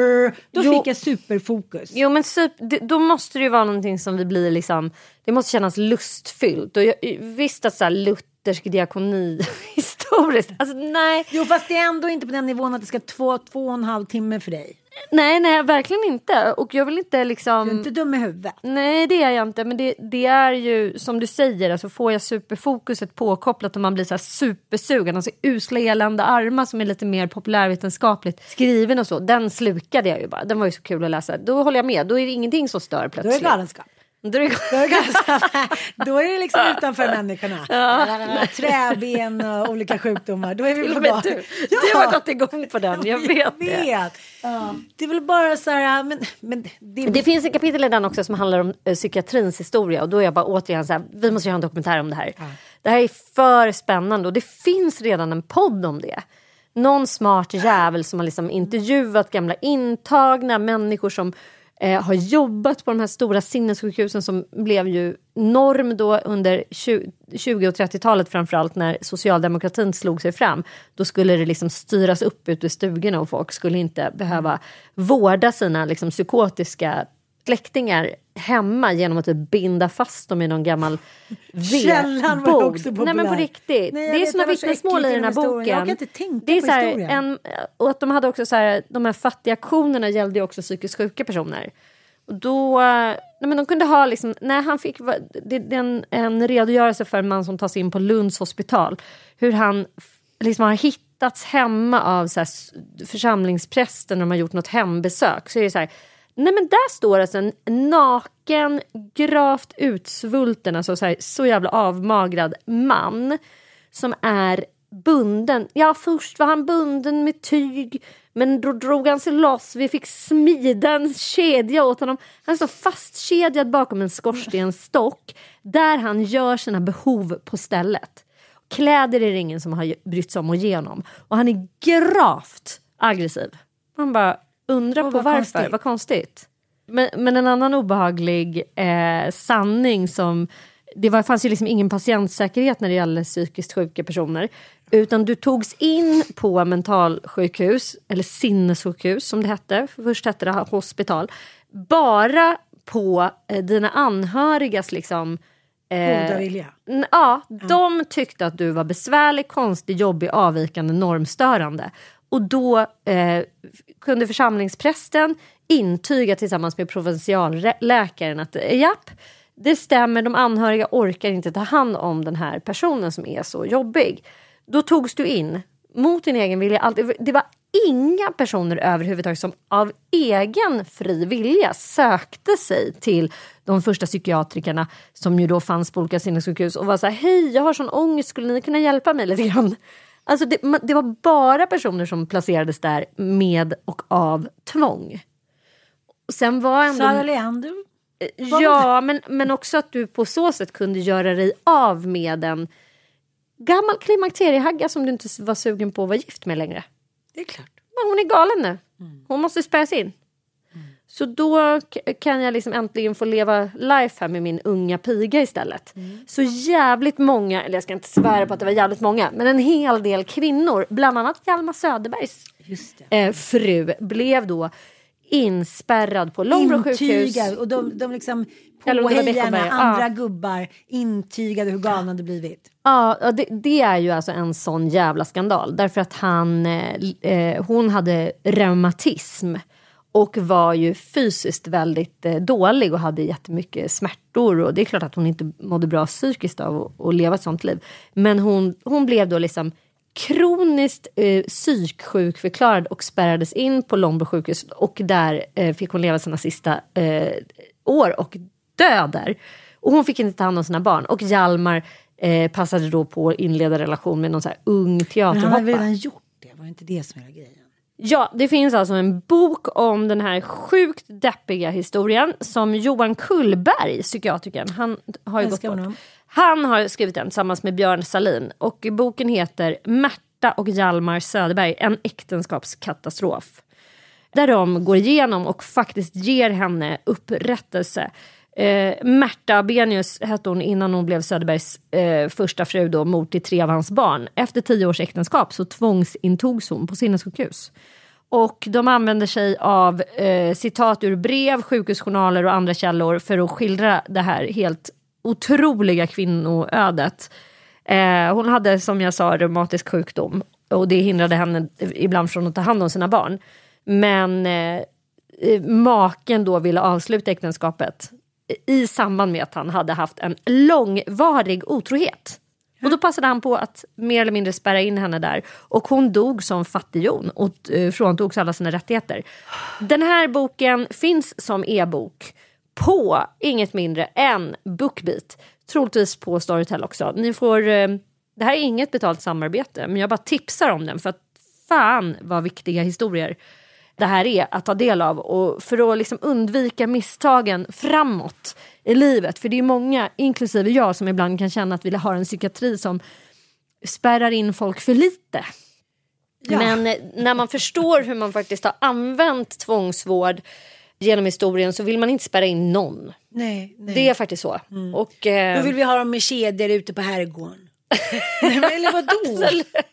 Då jo. fick jag superfokus. Jo men super, då måste det ju vara någonting som vi blir liksom. Det måste kännas lustfyllt. Och jag visste att så här luthersk diakoni historiskt. Alltså nej. Jo fast det är ändå inte på den nivån att det ska två, två och en halv timme för dig. Nej, nej, verkligen inte. Och jag vill inte liksom... Du är inte dum i huvudet. Nej, det är jag inte. Men det, det är ju, som du säger, alltså får jag superfokuset påkopplat och man blir så här supersugen. Alltså usla elända armar som är lite mer populärvetenskapligt skriven och så. Den slukade jag ju bara. Den var ju så kul att läsa. Då håller jag med. Då är det ingenting som stör plötsligt. Då är det galenskap. Då är det, då är det, då är det liksom utanför människorna. Ja. Träben och olika sjukdomar. Då är vi på vet du, ja. Du har gått igång på den, jag vet, jag vet. det. Ja. Det är väl bara så här... Men, men det... det finns en kapitel i den också som handlar om uh, psykiatrins historia. Och då är jag bara återigen så här, vi måste göra en dokumentär om det här. Ja. Det här är för spännande och det finns redan en podd om det. Någon smart jävel som har liksom intervjuat gamla intagna människor som... Eh, har jobbat på de här stora sinnessjukhusen som blev ju norm då under tjugo- och trettiotalet framförallt när socialdemokratin slog sig fram. Då skulle det liksom styras upp ut i stugorna och folk skulle inte behöva vårda sina liksom psykotiska släktingar hemma genom att typ binda fast dem i någon gammal vedbod. Nej men på riktigt. Nej, det är såna vittnesmål i den här boken. Jag kan inte tänka det är på så här, historien. En, och att de hade också så här, de här fattiga aktionerna gällde ju också psykiskt sjuka personer. Och då, nej men de kunde ha liksom, när han fick, det är en, en redogörelse för en man som tas in på Lunds hospital. Hur han liksom har hittats hemma av så här, församlingsprästen när de har gjort något hembesök. Så är det så här, nej men där står alltså en naken, gravt utsvulten, alltså så, här, så jävla avmagrad man som är bunden. Ja, först var han bunden med tyg Men då drog han sig loss. Vi fick smida en kedja åt honom. Han står fastkedjad bakom en skorstenstock där han gör sina behov på stället. Kläder är det ingen som har brytt sig om att ge honom. Och han är gravt aggressiv. Man bara undrar oh, på vad varför. Konstigt. Vad konstigt. Men, men en annan obehaglig eh, sanning som... Det var, fanns ju liksom ingen patientsäkerhet när det gäller psykiskt sjuka personer. Utan du togs in på mentalsjukhus, eller sinnessjukhus som det hette. Först hette det hospital. Bara på eh, dina anhörigas liksom... Eh, Goda vilja. N- ja, mm. de tyckte att du var besvärlig, konstig, jobbig, avvikande, normstörande. Och då eh, kunde församlingsprästen intyga tillsammans med provinsialläkaren att japp, det stämmer, de anhöriga orkar inte ta hand om den här personen som är så jobbig. Då togs du in mot din egen vilja. Det var inga personer överhuvudtaget som av egen fri vilja sökte sig till de första psykiatrikerna som ju då fanns på olika sinnessjukhus och var så här, hej, jag har sån ångest, skulle ni kunna hjälpa mig lite grann? Alltså det, det var bara personer som placerades där med och av tvång. Sen var ändå... Sara Leander? Ja, men, men också att du på så sätt kunde göra dig av med en gammal klimakteriehagga som du inte var sugen på att vara gift med längre. Det är klart. Men hon är galen nu. Hon måste spärras in. Mm. Så då k- kan jag liksom äntligen få leva life här med min unga piga istället. Mm. Så jävligt många, eller jag ska inte svära på att det var jävligt många, men en hel del kvinnor, bland annat Hjalmar Söderbergs eh, fru, blev då inspärrad på Långbro sjukhus. Intygade, och de, de liksom påhejarna, andra ja. gubbar intygade hur galna det blivit. Ja, det, det är ju alltså en sån jävla skandal. Därför att han, eh, hon hade reumatism och var ju fysiskt väldigt eh, dålig och hade jättemycket smärtor. Och det är klart att hon inte mådde bra psykiskt av att, att leva ett sånt liv. Men hon, hon blev då liksom kroniskt eh, psyksjuk förklarad och spärrades in på Långbro sjukhus. Och där eh, fick hon leva sina sista eh, år och dö där. Och hon fick inte ta hand om sina barn. Och Hjalmar eh, passade då på att inleda relation med någon så här ung teaterhoppa. Men han har redan gjort det, var inte det som är grejen? Ja, det finns alltså en bok om den här sjukt deppiga historien som Johan Kullberg, psykiatrikern, han har ju gått bort. Han har skrivit den tillsammans med Björn Salin och boken heter Märta och Hjalmar Söderberg, en äktenskapskatastrof. Där de går igenom och faktiskt ger henne upprättelse. Eh, Märta Benius hette hon innan hon blev Söderbergs eh, första fru då, mor till tre av hans barn. Efter tio års äktenskap så tvångsintogs hon på sinnessjukhus. Och de använder sig av eh, citat ur brev, sjukhusjournaler och andra källor för att skildra det här helt otroliga kvinnoödet. Eh, hon hade, som jag sa, reumatisk sjukdom och det hindrade henne ibland från att ta hand om sina barn. Men eh, maken då ville avsluta äktenskapet i samband med att han hade haft en långvarig otrohet. Och då passade han på att mer eller mindre spärra in henne där. Och hon dog som fattighjon och eh, fråntogs alla sina rättigheter. Den här boken finns som e-bok på inget mindre än BookBeat. Troligtvis på Storytel också. Ni får, eh, det här är inget betalt samarbete, men jag bara tipsar om den för att fan vad viktiga historier det här är att ta del av, och för att liksom undvika misstagen framåt i livet. För det är många, inklusive jag, som ibland kan känna att vi har en psykiatri som spärrar in folk för lite. Ja. Men när man förstår hur man faktiskt har använt tvångsvård genom historien så vill man inte spärra in någon. Nej, nej. Det är faktiskt så. Mm. Och, eh... Då vill vi ha dem med kedjor ute på herrgården. Nej, men, eller vadå?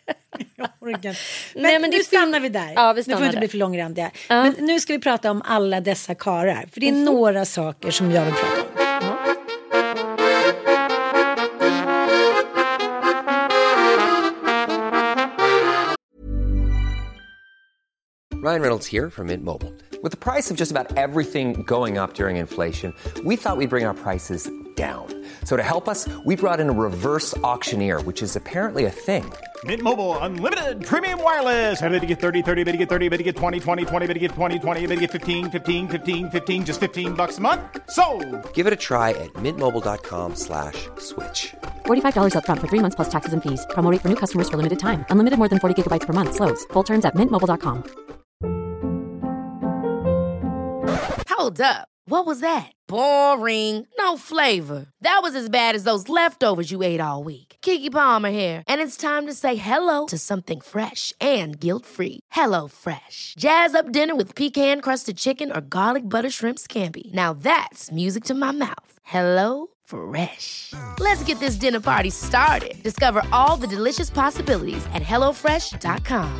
men, Nej, men nu stannar vi där. Ja, vi stannar nu får inte där. bli för långrandiga. Ja. Men nu ska vi prata om alla dessa karar. För det är mm. några saker som jag vill prata om. Ja. Ryan Reynolds here from Mint Mobile. With the price of just about everything going up during inflation, we thought we'd bring our prices down. So to help us, we brought in a reverse auctioneer, which is apparently a thing. Mint Mobile Unlimited Premium Wireless. How to get thirty, thirty, how to get thirty, how to get twenty, twenty, twenty, how to get twenty, twenty, how to get fifteen, fifteen, fifteen, fifteen, just fifteen bucks a month? Sold! Give it a try at mintmobile.com slash switch. forty-five dollars up front for three months plus taxes and fees. Promo rate for new customers for limited time. Unlimited more than forty gigabytes per month. Slows full terms at mint mobile dot com. Hold up. What was that? Boring. No flavor. That was as bad as those leftovers you ate all week. Keke Palmer here. And it's time to say hello to something fresh and guilt-free. Hello Fresh. Jazz up dinner with pecan-crusted chicken or garlic butter shrimp scampi. Now that's music to my mouth. Hello Fresh. Let's get this dinner party started. Discover all the delicious possibilities at hello fresh dot com.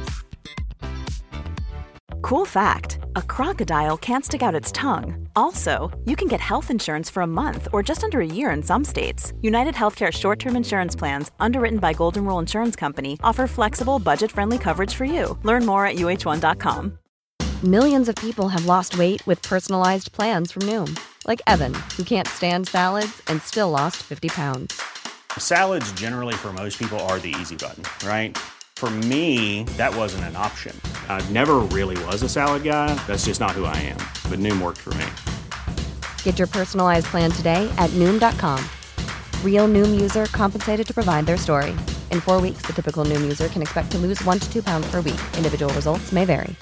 Cool fact, a crocodile can't stick out its tongue. Also, you can get health insurance for a month or just under a year in some states. United Healthcare short-term insurance plans, underwritten by Golden Rule Insurance Company, offer flexible, budget-friendly coverage for you. Learn more at U H one dot com. Millions of people have lost weight with personalized plans from Noom. Like Evan, who can't stand salads and still lost fifty pounds. Salads generally for most people are the easy button, right? For me, that wasn't an option. I never really was a salad guy. That's just not who I am. But Noom worked for me. Get your personalized plan today at Noom dot com. Real Noom user compensated to provide their story. In four weeks, the typical Noom user can expect to lose one to two pounds per week. Individual results may vary.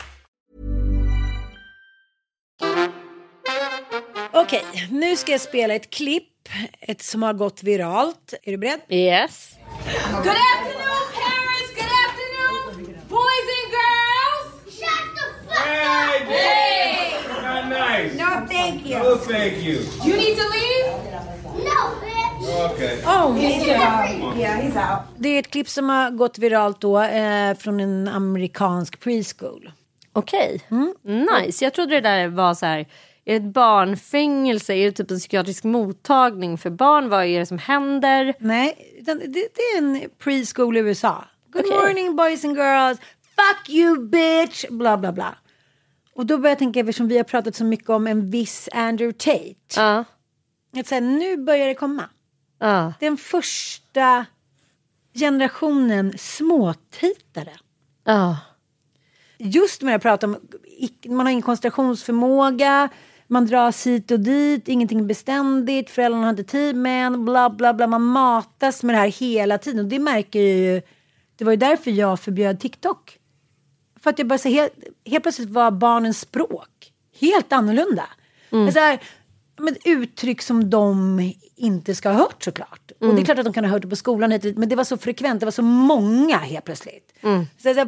Okej, okay, nu ska jag spela ett klipp. Ett som har gått viralt. Är du beredd? Yes. Good afternoon, parents. Good afternoon, boys and girls. Shut the fuck hey, up. Hey. Not nice. No, thank you. No, thank you. You need to leave? No, bitch. Okay. Oh, he's out. Yeah, he's out. Det är ett klipp som har gått viralt då eh, från en amerikansk preschool. Okej, okay. mm. Nice. Jag trodde det där var så här... Är det ett barnfängelse? Är det typ en psykiatrisk mottagning för barn? Vad är det som händer? Nej, det, det är en preschool i U S A. Good okay. morning boys and girls. Fuck you bitch. Bla bla bla. Och då börjar jag tänka, eftersom vi har pratat så mycket om en viss Andrew Tate. Uh. Att säga, nu börjar det komma. Uh. Den första generationen småtitare. Ja. Uh. Just när jag pratar om, man har ingen koncentrationsförmåga, man dras hit och dit, ingenting är beständigt, föräldrarna har inte tid med en, bla bla bla, man matas med det här hela tiden. Och det märker jag ju, det var ju därför jag förbjöd TikTok. För att jag bara så helt, helt plötsligt var barnens språk helt annorlunda. Mm. Så här, men uttryck som de inte ska ha hört såklart. Mm. Och det är klart att de kan ha hört det på skolan hit, men det var så frekvent, det var så många helt plötsligt. Mm. Så jag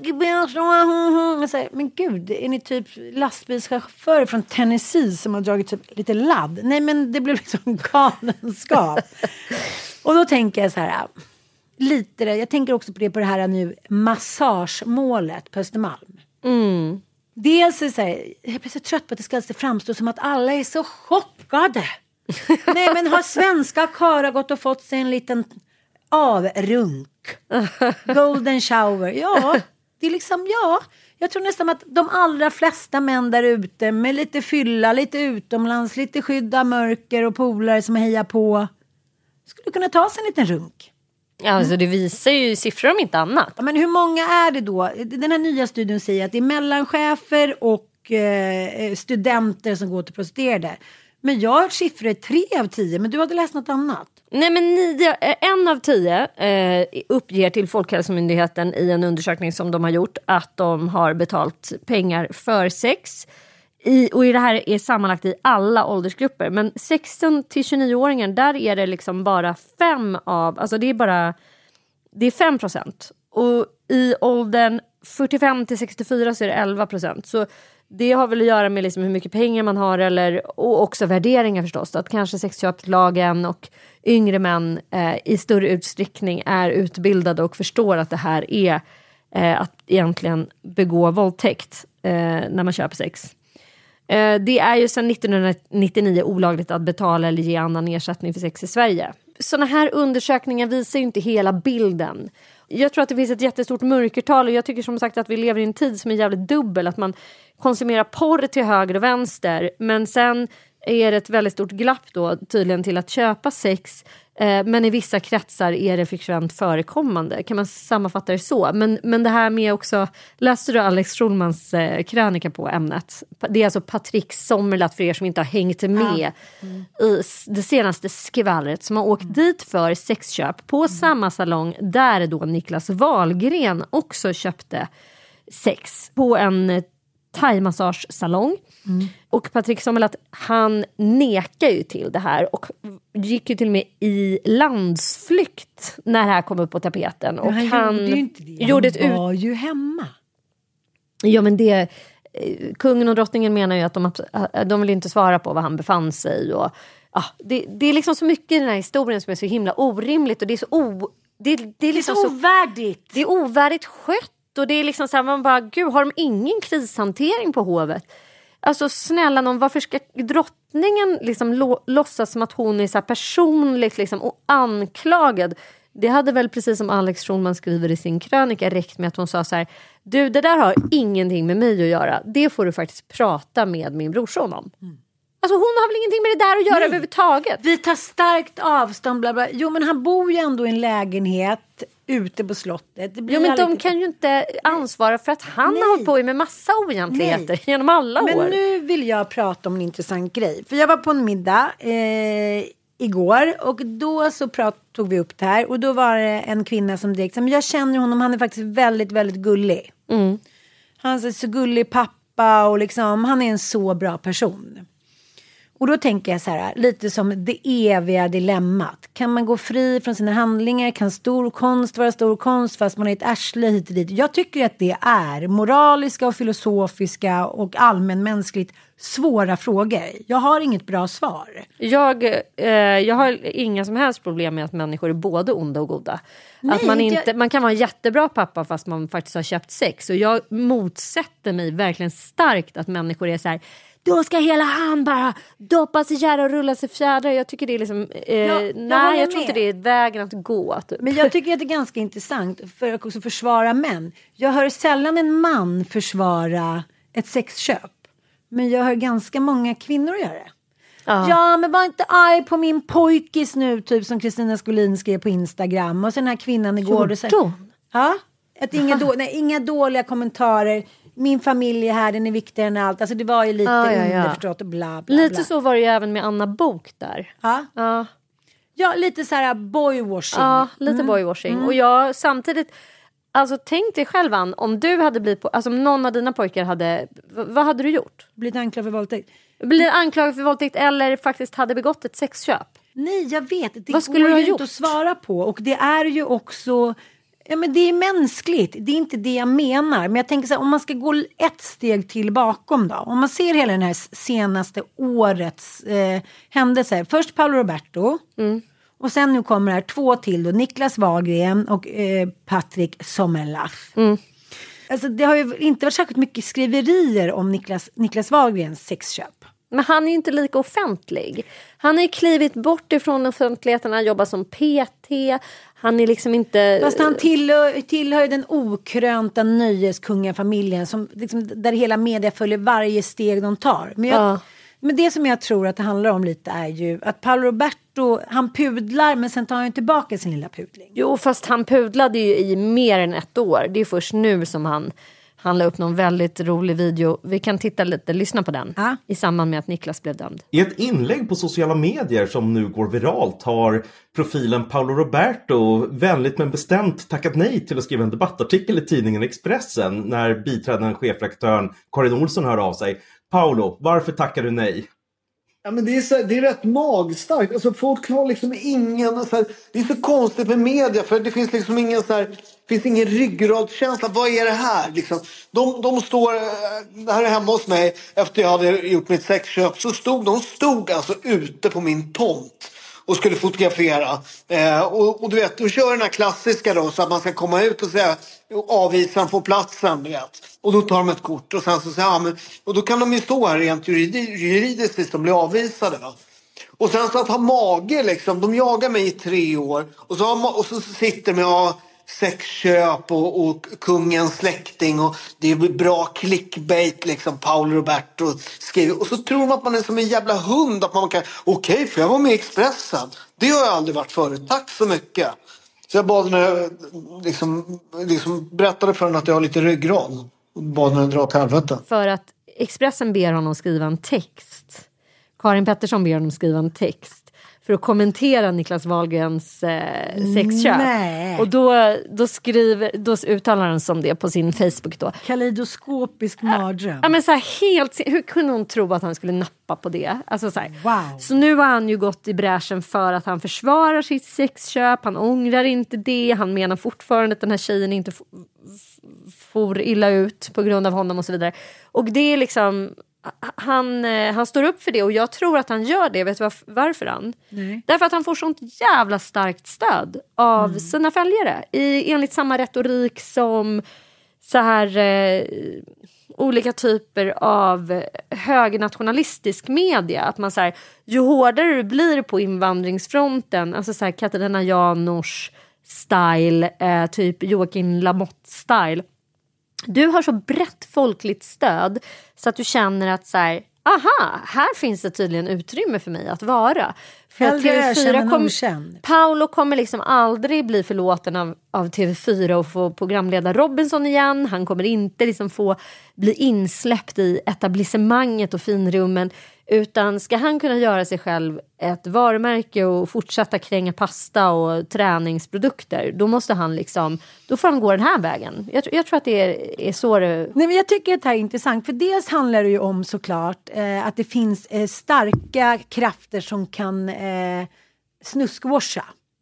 säger, så här, men gud, är ni typ lastbilschaufförer från Tennessee som har dragit typ lite ladd? Nej, men det blev liksom galenskap. Och då tänker jag så här, lite, jag tänker också på det på det här nu, massagemålet på Östermalm. Mm. Dels är det så här, jag blir så trött på att det ska framstå som att alla är så chockade. Nej, men har svenska karlar gått och fått sig en liten avrunk? Golden shower. Ja, det är liksom, ja. Jag tror nästan att de allra flesta män där ute med lite fylla, lite utomlands, lite skydda mörker och polare som hejar på skulle kunna ta sig en liten runk. Ja, alltså det visar ju siffror om inte annat. Ja, men hur många är det då? Den här nya studien säger att det är mellanchefer och eh, studenter som går till prostituerade. Men jag har hört siffror tre av tio, men du hade läst något annat. Nej, men nio, en av tio eh, uppger till Folkhälsomyndigheten i en undersökning som de har gjort att de har betalt pengar för sex. I, och i det här är sammanlagt i alla åldersgrupper. Men sexton till tjugonio-åringar, där är det liksom bara fem av, alltså det är bara, det är fem procent. Och i åldern fyrtiofem till sextiofyra så är det elva procent. Så det har väl att göra med liksom hur mycket pengar man har, eller, och också värderingar förstås. Att kanske sexköpslagen och yngre män eh, i större utsträckning är utbildade och förstår att det här är eh, att egentligen begå våldtäkt eh, när man köper sex. Eh, det är ju sedan nittonhundranittionio olagligt att betala eller ge annan ersättning för sex i Sverige. Såna här undersökningar visar ju inte hela bilden. Jag tror att det finns ett jättestort mörkertal, och jag tycker som sagt att vi lever i en tid som är jävligt dubbel. Att man konsumerar porr till höger och vänster, men sen är det ett väldigt stort glapp då tydligen till att köpa sex. Eh, men i vissa kretsar är det frekvent förekommande. Kan man sammanfatta det så? Men, men det här med också, läste du Alex Schulmans eh, krönika på ämnet? Det är alltså Patrick Sommerlath, för er som inte har hängt med ja. mm. i det senaste skvallret, som har åkt mm. dit för sexköp på mm. samma salong där då Niklas Wahlgren också köpte sex på en thai-massagesalong. Mm. Och Patrick Sommelat, han nekar ju till det här och gick ju till och med i landsflykt när det här kom upp på tapeten. Och han, han gjorde ju inte det. Gjorde Han ett var ut... ju hemma. Ja, men det... Kungen och drottningen menar ju att de, de vill inte svara på vad han befann sig. Och, ja, det, det är liksom så mycket i den här historien som är så himla orimligt. Och det är så, o, det, det är liksom det är så ovärdigt. Det är ovärdigt skött. Och det är liksom så här, man bara, gud, har de ingen krishantering på hovet? Alltså snälla någon, varför ska drottningen liksom lo, låtsas som att hon är så här personligt liksom, och anklagad? Det hade väl, precis som Alex Schulman skriver i sin krönika, räckt med att hon sa så här: du, det där har ingenting med mig att göra. Det får du faktiskt prata med min brorson om. Mm. Alltså hon har väl ingenting med det där att göra. Nej. Överhuvudtaget. Vi tar starkt avstånd, bla bla. Jo, men han bor ju ändå i en lägenhet ute på slottet. Det blir jo, men de lite... kan ju inte ansvara för att han Nej. har hållit på med massa oegentligheter Nej. genom alla men år. Men nu vill jag prata om en intressant grej. För jag var på en middag eh, igår och då så prat, tog vi upp det här. Och då var det en kvinna som direkt sa, men jag känner honom, han är faktiskt väldigt, väldigt gullig. Mm. Han är så gullig pappa och liksom, han är en så bra person. Och då tänker jag så här, lite som det eviga dilemmat. Kan man gå fri från sina handlingar? Kan stor konst vara stor konst fast man är ett arsle hit och dit? Jag tycker att det är moraliska och filosofiska och allmänmänskligt svåra frågor. Jag har inget bra svar. Jag, eh, jag har inga som helst problem med att människor är både onda och goda. Nej, att man, inte, jag... man kan vara en jättebra pappa fast man faktiskt har köpt sex. Och jag motsätter mig verkligen starkt att människor är så här... Då ska hela han bara doppas i gärra och rullas i fjädrar. Jag tycker det är liksom... Eh, ja, jag nej, jag tror inte det är vägen att gå. Typ. Men jag tycker att det är ganska intressant för att också försvara män. Jag hör sällan en man försvara ett sexköp. Men jag hör ganska många kvinnor göra det. Ja. ja, men var inte arg på min pojkis nu, typ som Kristina Skolin skrev på Instagram. Och så den här kvinnan igår... Och så, ja, att inga, då, nej, inga dåliga kommentarer... Min familj här, den är viktigare än allt. Alltså det var ju lite ah, ja, ja. underförstått och bla bla Lite bla. Så var det ju även med Anna Bok där. Ja, ja. ja lite så här boywashing. Ja, lite mm. boywashing. Mm. Och jag samtidigt, alltså tänk dig själv Ann, om du hade blivit, på, alltså om någon av dina pojkar hade, v- vad hade du gjort? Blivit anklagad för våldtäkt. Blivit anklagad för våldtäkt eller faktiskt hade begått ett sexköp. Nej, jag vet. Det vad skulle går du ha ju gjort? Inte att svara på. Och det är ju också... Ja, men det är mänskligt. Det är inte det jag menar. Men jag tänker så här, om man ska gå ett steg till bakom då. Om man ser hela den här senaste årets eh, händelser. Först Paolo Roberto. Mm. Och sen nu kommer det här två till då. Niklas Wahlgren och eh, Patrick Sommelat. Mm. Alltså det har ju inte varit särskilt mycket skriverier om Niklas, Niklas Wahlgrens sexköp. Men han är ju inte lika offentlig. Han har ju klivit bort ifrån offentligheten. Han jobbar som P T. Han är liksom inte... Fast han tillhör, tillhör den okrönta nöjeskungafamiljen. Som, liksom, där hela media följer varje steg de tar. Men, jag, ja. men det som jag tror att det handlar om lite är ju att Paolo Roberto, han pudlar men sen tar han tillbaka sin lilla pudling. Jo, fast han pudlade ju i mer än ett år. Det är först nu som han... Han la upp någon väldigt rolig video. Vi kan titta lite, lyssna på den. Ah. I samband med att Niklas blev dömd. I ett inlägg på sociala medier som nu går viralt har profilen Paolo Roberto vänligt men bestämt tackat nej till att skriva en debattartikel i tidningen Expressen när biträdande chefredaktören Karin Olsson hör av sig. Paolo, varför tackar du nej? Ja, men det är, så, det är rätt magstarkt. Alltså, folk har liksom ingen... Så här, det är så konstigt med media för det finns liksom ingen så här... finns ingen ryggradskänsla. Vad är det här? Liksom, de, de står... Det här är hemma hos mig efter jag hade gjort mitt sexköp. Så stod de stod alltså ute på min tomt och skulle fotografera. Eh, och, och du vet, de kör den här klassiska då så att man ska komma ut och säga avvisan på platsen, du vet. Och då tar de ett kort och sen så säger ja, men, och då kan de ju stå här rent juridiskt, juridiskt tills de blir avvisade. Va? Och sen så att ha mage liksom, de jagar mig i tre år och så, har, och så sitter de med sexköp och, och kungens släkting och det är bra clickbait liksom, Paolo Roberto skriver och så tror man att man är som en jävla hund att man kan, okej okay, för jag var med i Expressen, det har jag aldrig varit förut, tack så mycket. Så jag bad henne liksom, liksom berättade för henne att jag har lite ryggrad och bad henne dra till helvete. För att Expressen ber honom skriva en text. Karin Pettersson ber honom skriva en text. för att kommentera Niklas Wahlgrens eh, sexköp. Nej. Och då, då skriver, då uttalar han som det på sin Facebook då. Kaleidoskopisk mardröm. Ja, men så här, helt, hur kunde hon tro att han skulle nappa på det? Alltså så här. Wow. Så nu har han ju gått i bräschen för att han försvarar sitt sexköp. Han ångrar inte det. Han menar fortfarande att den här tjejen inte f- f- for illa ut på grund av honom och så vidare. Och det är liksom... Han, han står upp för det och jag tror att han gör det. Vet du var, varför han? Nej. Därför att han får sånt jävla starkt stöd av mm. sina följare. I, enligt samma retorik som så här eh, olika typer av högnationalistisk media. Att man så här, ju hårdare du blir på invandringsfronten, alltså så här Katarina Janouch style, eh, typ Joakim Lamotte style. Du har så brett folkligt stöd så att du känner att så här, aha, här finns det tydligen utrymme för mig att vara. För att T V fyra kom, Paolo kommer liksom aldrig bli förlåten av, av T V fyra och få programleda Robinson igen. Han kommer inte liksom få bli insläppt i etablissemanget och finrummen. Utan ska han kunna göra sig själv ett varumärke och fortsätta kränga pasta och träningsprodukter, då måste han liksom, då får han gå den här vägen. Jag, jag tror att det är, är så det... Nej, men jag tycker att det här är intressant, för dels handlar det ju om såklart eh, att det finns eh, starka krafter som kan eh, snuskvårsa.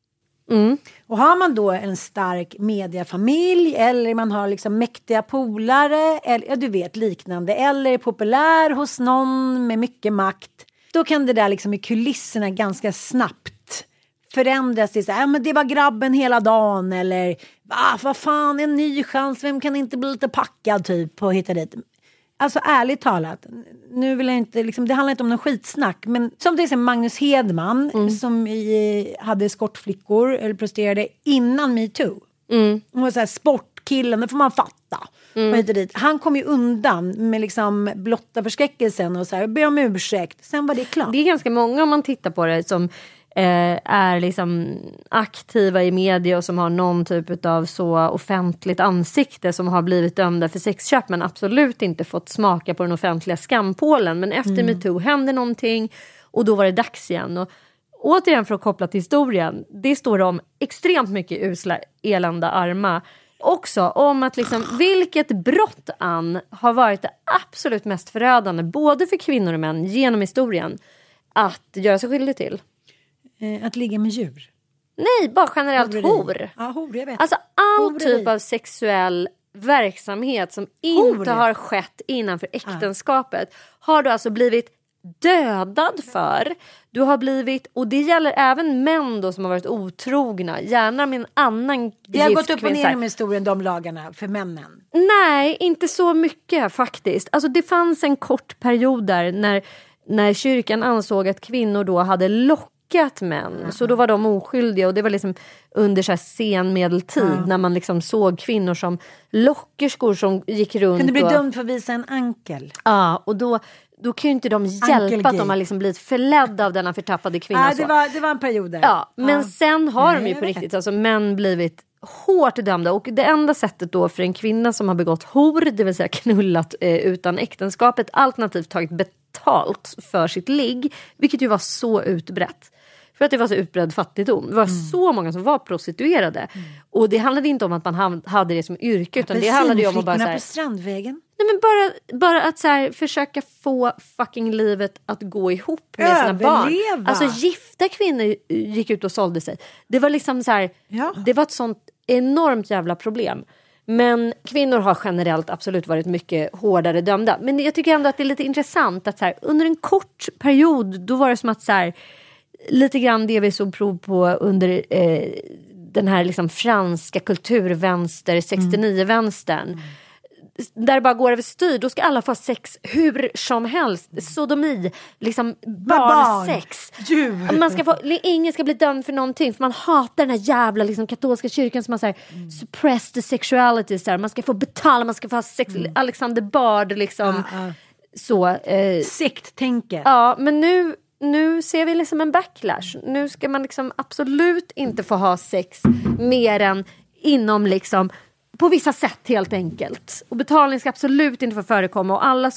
Mm. Och har man då en stark mediafamilj eller man har liksom mäktiga polare eller ja, du vet liknande eller är populär hos någon med mycket makt, då kan det där liksom i kulisserna ganska snabbt förändras till så här, ja, men det var grabben hela dagen eller va, vad fan, en ny chans, vem kan inte bli lite packad typ och hitta dit. Alltså ärligt talat, nu vill jag inte, liksom, det handlar inte om någon skitsnack, men som till exempel Magnus Hedman mm. som i, hade skottflickor eller protesterade innan MeToo. Mm. Hon var så här sportkillen, det får man fatta. Mm. Och dit. Han kom ju undan med liksom blotta förskräckelsen och så här, ber om ursäkt, sen var det klart. Det är ganska många om man tittar på det som Eh, är liksom aktiva i media och som har någon typ av så offentligt ansikte som har blivit dömda för sexköp men absolut inte fått smaka på den offentliga skampålen. Men efter mm. MeToo hände någonting och då var det dags igen. Och återigen för att koppla till historien, det står om extremt mycket usla, elända, arma. Också om att liksom, vilket brott Ann har varit det absolut mest förödande både för kvinnor och män genom historien att göra sig skyldig till. Att ligga med djur. Nej, bara generellt hor. Ja, hor, jag vet. Alltså all Horeri. typ av sexuell verksamhet som Hor. inte har skett innanför äktenskapet ja. Har du alltså blivit dödad för. Du har blivit, och det gäller även män då som har varit otrogna, gärna med en annan gift. Det har gått upp och ner med historien, de lagarna för männen. Nej, inte så mycket faktiskt. Alltså det fanns en kort period där när, när kyrkan ansåg att kvinnor då hade lock män. Mm. Så då var de oskyldiga och det var liksom under så här senmedeltid mm. när man liksom såg kvinnor som lockerskor som gick runt. Kunde bli och... dömd för att visa en ankel. Ja, och då, då kan ju inte de hjälpa att de har liksom blivit förledda av denna förtappade kvinna. Ja, det var, det var en period där. Ja, men ja. Sen har Nej, de ju på riktigt, alltså män blivit hårt dömda och det enda sättet då för en kvinna som har begått hor, det vill säga knullat eh, utan äktenskapet, alternativt tagit betalt för sitt ligg, vilket ju var så utbrett. För att det var så utbredd fattigdom. Det var mm. så många som var prostituerade. Mm. Och det handlade inte om att man hade det som yrke. Utan det handlade ju om att bara så här, på Strandvägen. Nej, men bara, bara att så här, försöka få fucking livet att gå ihop med Överleva. Sina barn. Alltså gifta kvinnor gick ut och sålde sig. Det var liksom så här, ja. Det var ett sånt enormt jävla problem. Men kvinnor har generellt absolut varit mycket hårdare dömda. Men jag tycker ändå att det är lite intressant att så här, under en kort period då var det som att så här, lite grann det vi såg prov på under eh, den här liksom franska kulturvänster, sextionio-vänstern. Mm. Där det bara går över styr, då ska alla få sex hur som helst. Sodomi, liksom barnsex. Barn. Man ska få, ingen ska bli dömd för någonting, för man hatar den här jävla liksom, katolska kyrkan som har så här, mm. suppress the sexuality. Så här. Man ska få betala, man ska få ha sex. Mm. Alexander Bard, liksom. Ah, ah. Så. Eh, Sekttänker. Ja, men nu... Nu ser vi liksom en backlash. Nu ska man liksom absolut inte få ha sex mer än inom liksom på vissa sätt helt enkelt. Och betalning ska absolut inte få förekomma. Och alla som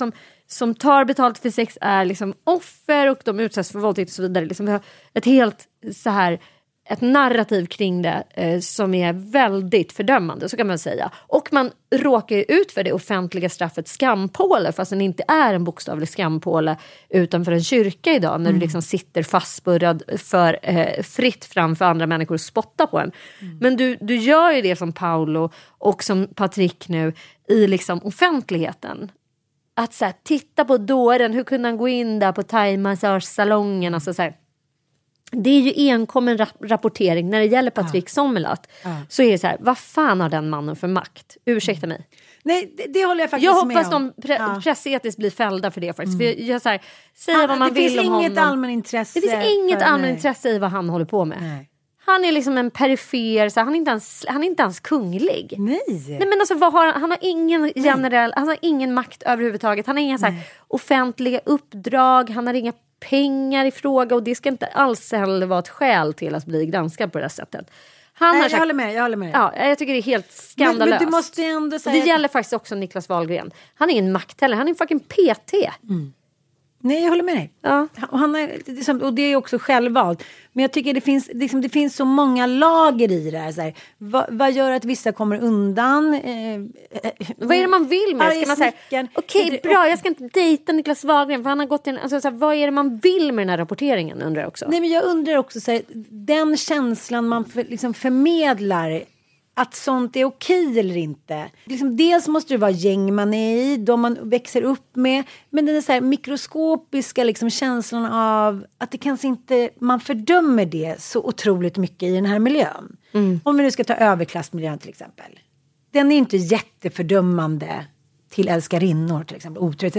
som tar betalt för sex är liksom offer och de utsätts för våldtäkt och så vidare. Liksom vi har ett helt så här ett narrativ kring det eh, som är väldigt fördömande, så kan man säga. Och man råkar ju ut för det offentliga straffet skampåle, fast den inte är en bokstavlig skampåle utanför en kyrka idag, när mm. du liksom sitter fastburrad för eh, fritt framför andra människor och spotta på en. Mm. Men du, du gör ju det som Paolo och som Patrick nu i liksom offentligheten. Att så här, titta på dåren, hur kunde han gå in där på thai-massagesalongen, alltså så här. Det är ju enkommen rap- rapportering när det gäller Patrick ja. Sommerlath. Ja. Så är det så här, vad fan har den mannen för makt? Ursäkta mig. Nej, det, det håller jag faktiskt jag med hoppas om. de pre- ja. pressetiskt blir fällda för det faktiskt. Mm. För jag, jag så här, säger han, vad man vill om honom. Det finns inget allmänintresse. Det finns inget allmänintresse i vad han håller på med. Nej. Han är liksom en perifer, så han är inte ens, han är inte ens kunglig. Nej. Nej men alltså vad har han, han har ingen generell, han har ingen makt överhuvudtaget. Han har inga så här offentliga uppdrag, han har inga pengar i fråga, och det ska inte alls heller vara ett skäl till att bli granskad på det här sättet. Han Nej, har jag sagt, håller med, jag håller med. Ja, jag tycker det är helt skandalöst. Men, men du måste ändå säga det att... gäller faktiskt också Niklas Wahlgren. Han är ingen makt heller, han är en fucking P T. Mm. Nej, jag håller med dig. Ja. Och, han är, och det är också självvalt. Men jag tycker det finns, liksom, det finns så många lager i det här. Så här. Va, vad gör att vissa kommer undan? Eh, eh, vad är det man vill med? Ska man säga, okej, okay, bra, jag ska inte dejta Niklas Wahlgren för han har gått in, alltså, så här, vad är det man vill med den här rapporteringen, undrar jag också. Nej, men jag undrar också så här, den känslan man för, liksom förmedlar, att sånt är okej eller inte. Liksom, dels måste det vara gäng man är i, de man växer upp med. Men den är så här mikroskopiska liksom, känslan av att det kanske inte, man fördömer det så otroligt mycket i den här miljön. Mm. Om vi nu ska ta överklassmiljön till exempel. Den är inte jättefördömande till älskarinnor till exempel. Otroligt.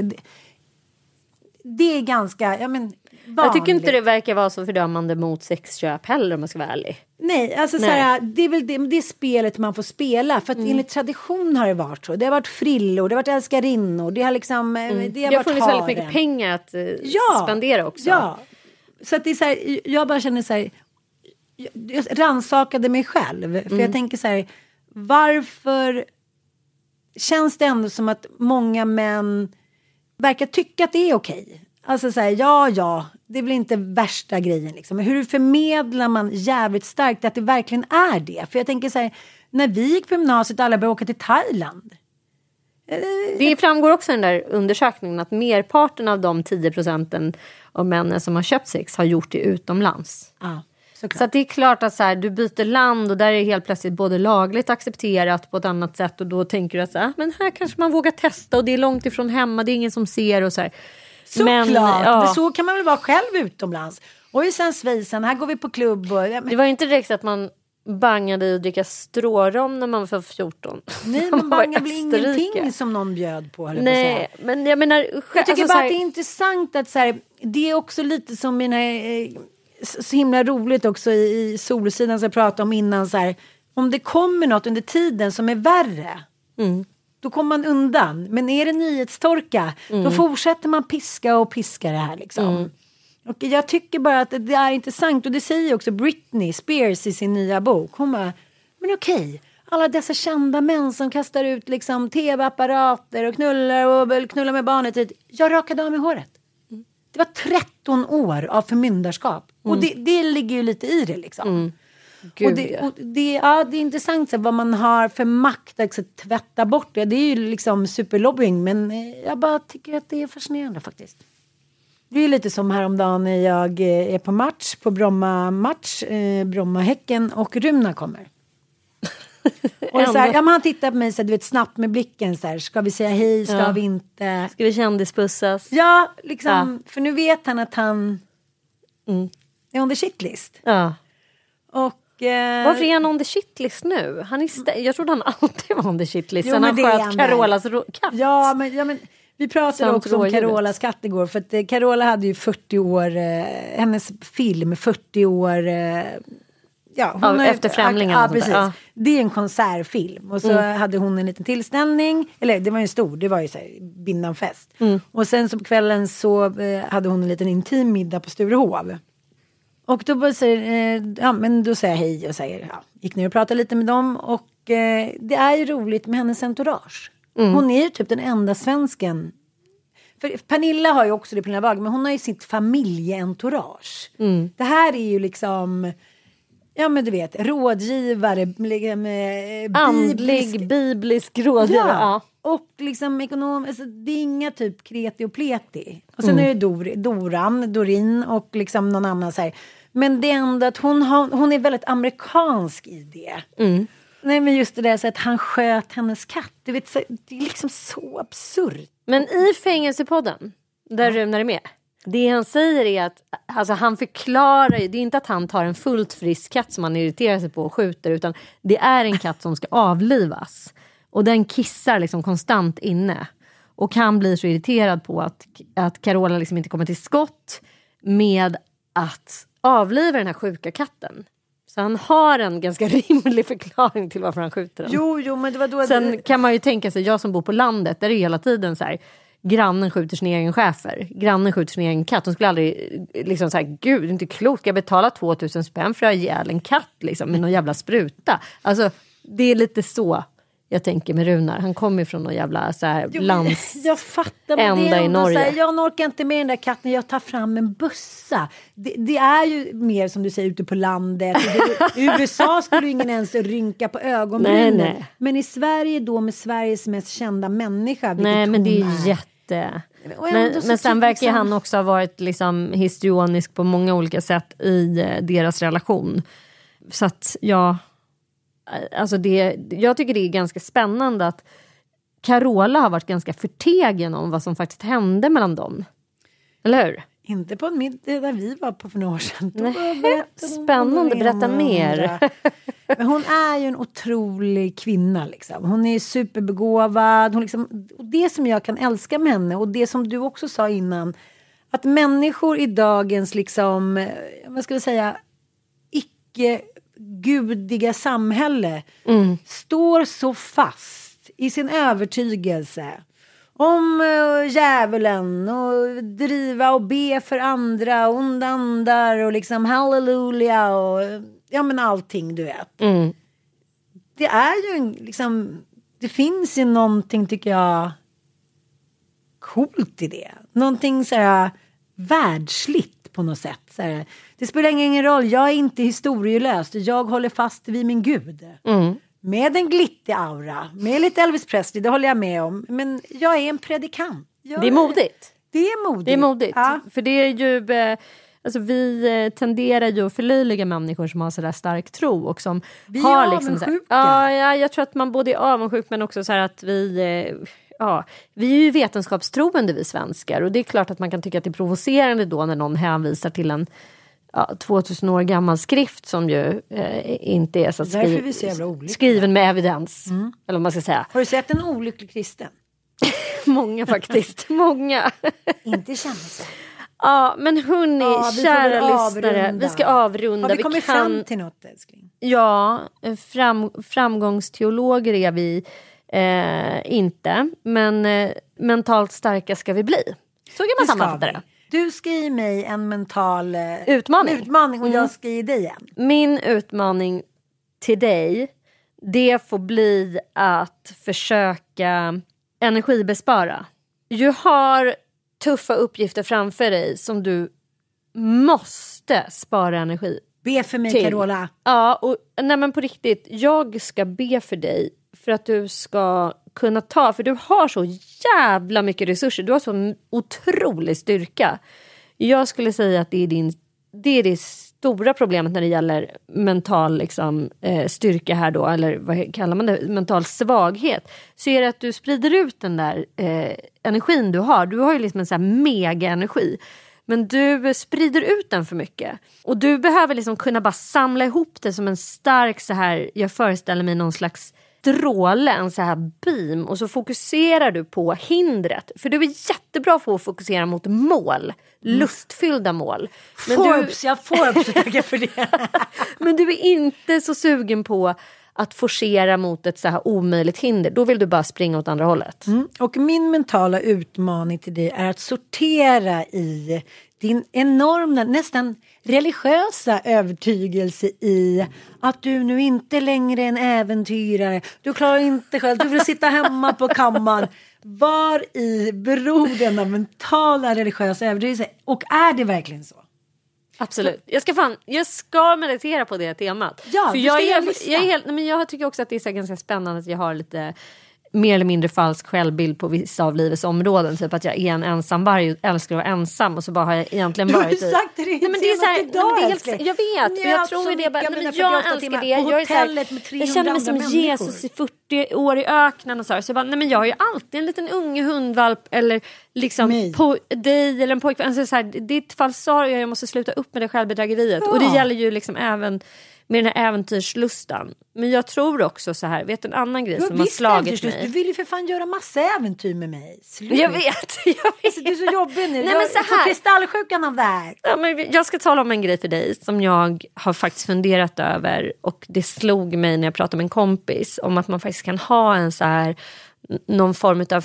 Det är ganska, ja men vanligt. Jag tycker inte det verkar vara så fördömande mot sexköp heller, om man ska vara ärlig. Nej, alltså Nej. Såhär, det är väl det, det är spelet man får spela. För att mm. enligt tradition har det varit så. Det har varit frillor, det har varit älskarinnor. Det har liksom, mm. det har, det har varit funnits haren. väldigt mycket pengar att uh, ja, spendera också. Ja, så att det är så här, jag bara känner så här, jag, jag rannsakade mig själv. För mm. jag tänker så här, varför känns det ändå som att många män verkar tycka att det är okej? Alltså så här, ja, ja, det blir inte värsta grejen liksom. Men hur förmedlar man jävligt starkt att det verkligen är det? För jag tänker så här, när vi gick på gymnasiet alla började åka till Thailand. Det framgår också i den där undersökningen att merparten av de tio procenten av männen som har köpt sex har gjort det utomlands. Ja, såklart. Så att det är klart att så här, du byter land och där är det helt plötsligt både lagligt accepterat på ett annat sätt, och då tänker du att så här, men här kanske man vågar testa och det är långt ifrån hemma, det är ingen som ser och så här. Såklart, ja. Så kan man väl vara själv utomlands. Och sen svisen, här går vi på klubb. Och, ja, men... Det var inte direkt att man bangade i att dricka strårom när man var fjorton. Nej, man bangade väl ingenting som någon bjöd på. Nej, på men jag menar... Jag tycker alltså, bara här... att det är intressant att så här, det är också lite som i den här, så himla roligt också i, i Solsidan som jag pratade om innan. Så här, om det kommer något under tiden som är värre... Mm. Då kommer man undan. Men är det nyhetstorka, mm. då fortsätter man piska och piska det här liksom. Mm. Och jag tycker bara att det är intressant. Och det säger också Britney Spears i sin nya bok. Hon bara, men okej, alla dessa kända män som kastar ut liksom tv-apparater och knullar och knullar med barnet. Jag rakade av med håret. Mm. Det var tretton år av förmyndarskap. Mm. Och det, det ligger ju lite i det liksom. Mm. Gud, och det, och det, ja, det är intressant så, vad man har för makt att så, tvätta bort det. Det är ju liksom superlobbying, men jag bara tycker att det är fascinerande faktiskt. Det är lite som häromdagen när jag är på match, på Bromma match, eh, Bromma-Häcken, och Runa kommer. Och så här, ja, man tittar på mig så här, du vet, snabbt med blicken så här, ska vi säga hej, ska ja. vi inte? Ska vi kändispussas? Ja, liksom, ja. För nu vet han att han mm. är on the shitlist. Ja. Och varför är han on the shitlist nu? Han är st- jag trodde han alltid var on the shitlist. Sen han sköt Carolas ro- katt. Ja, men, ja, men vi pratade Samt också om Carolas katt igår. För att eh, Carola hade ju fyrtio år, eh, hennes film fyrtio år... Eh, ja, hon ja, efter Främlingarna. Ja, precis. Ja. Det är en konsertfilm. Och så mm. hade hon en liten tillställning. Eller det var ju stor, det var ju så här, bindanfest. Mm. Och sen så på kvällen så eh, hade hon en liten intim middag på Sturehov. Och då, bara säger, eh, ja, men då säger jag hej och säger, ja, gick ner och pratade lite med dem. Och eh, det är ju roligt med hennes entourage. Mm. Hon är ju typ den enda svensken. För Pernilla har ju också det, Pernilla Wahlgren, men hon har ju sitt familjeentourage. Mm. Det här är ju liksom, ja men du vet, rådgivare med andlig, biblisk, biblisk rådgivare. ja. Ja. Och liksom ekonom, alltså, det är inga typ kreti och pleti. Och sen Mm. är det Dor, Doran, Dorin och liksom någon annan så här. Men det är ändå att hon, har, hon är väldigt amerikansk i det. Mm. Nej, men just det där så att han sköt hennes katt. Du vet, så, det är liksom så absurt. Men i Fängelsepodden, där Runar är med, det han säger är att alltså, han förklarar ju, det är inte att han tar en fullt frisk katt som han irriterar sig på och skjuter, utan det är en katt som ska avlivas. Och den kissar liksom konstant inne. Och han blir så irriterad på att, att Carola liksom inte kommer till skott med att avliva den här sjuka katten. Så han har en ganska rimlig förklaring till varför han skjuter den. Jo, jo, men det var då... Sen kan man ju tänka sig, jag som bor på landet, där är det hela tiden så här, grannen skjuter sin egen schäfer, grannen skjuter sin egen katt. De skulle aldrig liksom så här, gud, det är inte klokt, jag betalar tvåtusen spänn för att ha ihjäl en katt liksom, med någon jävla spruta. Alltså, det är lite så jag tänker med Runar. Han kommer från någon jävla så här, jo, lands... Jag fattar, men ända det är i Norge. Så här, jag orkar inte med den där katten, jag tar fram en bussa. Det, det är ju mer som du säger ute på landet. I U S A skulle ingen ens rynka på ögonbrynen. Nej, nej. Men i Sverige då med Sveriges mest kända människa. Nej, men det är är. jätte... Men, men, men sen verkar liksom... han också ha varit liksom histrionisk på många olika sätt i eh, deras relation. Så att, ja... Alltså det, jag tycker det är ganska spännande att Carola har varit ganska förtegen om vad som faktiskt hände mellan dem. Eller hur? Inte på en middag där vi var på för några år sedan. Nej, spännande, berätta mer. Men hon är ju en otrolig kvinna liksom. Hon är superbegåvad. Hon liksom, och det som jag kan älska med henne, och det som du också sa innan, att människor i dagens liksom, vad ska jag säga, icke gudiga samhälle mm. står så fast i sin övertygelse om uh, djävulen och driva och be för andra, onda andar och liksom halleluja och ja men allting du vet. Mm. Det är ju liksom, det finns ju någonting tycker jag coolt i det. Någonting så här världsligt på något sätt. Så här, det spelar ingen roll, jag är inte historielös. Jag håller fast vid min gud. Mm. Med en glittig aura. Med lite Elvis Presley, det håller jag med om. Men jag är en predikant. Jag det är modigt. Det är modigt. Det är modigt. Ja. För det är ju... Eh, alltså vi tenderar ju att förlöjliga människor som har sådär stark tro. Och som vi har är liksom avundsjuka. Ja, ja, jag tror att man både är avundsjuk men också så här att vi... Eh, ja, vi är ju vetenskapstroende vi svenskar. Och det är klart att man kan tycka att det är provocerande då när någon hänvisar till en... Ja, tvåtusen år gammal skrift som ju eh, inte är så att skri- vi så jävla olika. skriven med evidens. Mm. Eller vad man ska säga. Har du sett en olycklig kristen? Många faktiskt. Många. Inte kändisar. Ja, men hörni, ja, kära lyssnare. Vi ska avrunda. Har vi kommit vi kan... fram till något, älskling? Ja, fram, framgångsteologer är vi eh, inte. Men eh, mentalt starka ska vi bli. Så kan man sammanfatta det. Du ska ge mig en mental eh, utmaning. utmaning och mm. jag ska ge dig en. Min utmaning till dig, det får bli att försöka energibespara. Du har tuffa uppgifter framför dig som du måste spara energi. Be för mig, till. Carola. Ja, och nej men på riktigt, jag ska be för dig för att du ska kunna ta, för du har så jävla mycket resurser, du har så otrolig styrka. Jag skulle säga att det är din, det är det stora problemet när det gäller mental liksom, eh, styrka här då, eller vad kallar man det, mental svaghet, så är det att du sprider ut den där eh, energin du har. Du har ju liksom en sån här mega energi, men du sprider ut den för mycket. Och du behöver liksom kunna bara samla ihop det som en stark så här, jag föreställer mig någon slags stråle, en så här beam, och så fokuserar du på hindret. För du är jättebra på att fokusera mot mål. Mm. Lustfyllda mål. Men Forbes, du... jag Forbes, tackar för det. Men du är inte så sugen på att forcera mot ett så här omöjligt hinder. Då vill du bara springa åt andra hållet. Mm. Och min mentala utmaning till dig är att sortera i din enorma, nästan religiösa övertygelse i att du nu inte längre är en äventyrare. Du klarar inte själv, du vill sitta hemma på kammaren. Var i beror denna mentala religiösa överdrivelse? Och är det verkligen så? Absolut. Jag ska fan, jag ska meditera på det temat. Ja, för jag är, jag är helt, men jag tycker också att det är så ganska spännande att jag har lite mer eller mindre falsk självbild på vissa av livets områden. Typ att jag är en ensam varg och älskar att vara ensam. Och så bara har jag egentligen varit i... Du har sagt det nej, men det är så här, idag, nej, men det är helt, jag vet, för jag tror det bara, nej, men jag älskar det. Jag, är så här, jag känner mig som Jesus i fyrtio år i öknen och så här. Så jag bara, nej men jag har ju alltid en liten unge hundvalp eller liksom po- dig eller en pojkvän. Alltså så här, det är ett falsario, jag måste sluta upp med det självbedrägeriet. Ja. Och det gäller ju liksom även med den här äventyrslustan. Men jag tror också så här, vet en annan grej som har slagit mig. Du vill ju för fan göra massa äventyr med mig. Sluta. Jag vet, jag vet. Alltså, du är så jobbig nu. Nej, jag men så här. får kristallsjukan av det här. Ja, men jag ska tala om en grej för dig som jag har faktiskt funderat över. Och det slog mig när jag pratade med en kompis om att man faktiskt kan ha en så här, någon form av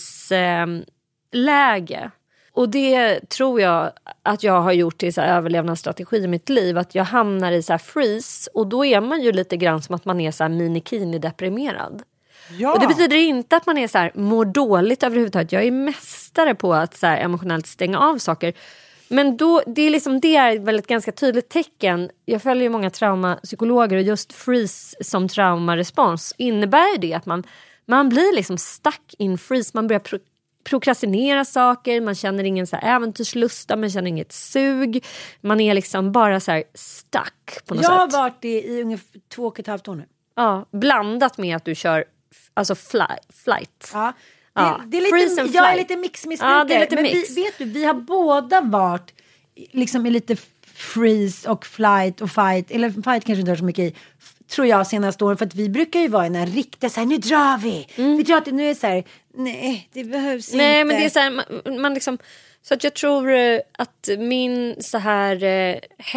freeze-läge. Och det tror jag att jag har gjort till så här överlevnadsstrategi i mitt liv. Att jag hamnar i så här freeze. Och då är man ju lite grann som att man är så här minikini-deprimerad. Ja. Och det betyder inte att man är så här, mår dåligt överhuvudtaget. Jag är mästare på att så här, emotionellt stänga av saker. Men då, det är liksom, det är väl ett ganska tydligt tecken. Jag följer ju många traumapsykologer och just freeze som traumarespons innebär det att man, man blir liksom stuck in freeze. Man börjar pro- prokrastinera saker, man känner ingen så här äventyrslusta, man känner inget sug. Man är liksom bara så här stuck på något jag sätt. Jag har varit det i ungefär två och ett halvt år nu. Ja, blandat med att du kör alltså fly, flight. Ja. Ja. Det, det är lite, jag är lite mixmissbrukare. Ja, det är lite men mix. vi, vet du, vi har båda varit liksom i lite freeze och flight och fight. Eller fight kanske inte har så mycket i. Tror jag senaste åren. För att vi brukar ju vara i den här riktiga så här, nu drar vi. Mm. Vi drar till, nu är det så här, nej det behövs nej, inte. Nej men det är så här, man, man liksom... Så att jag tror att min så här eh,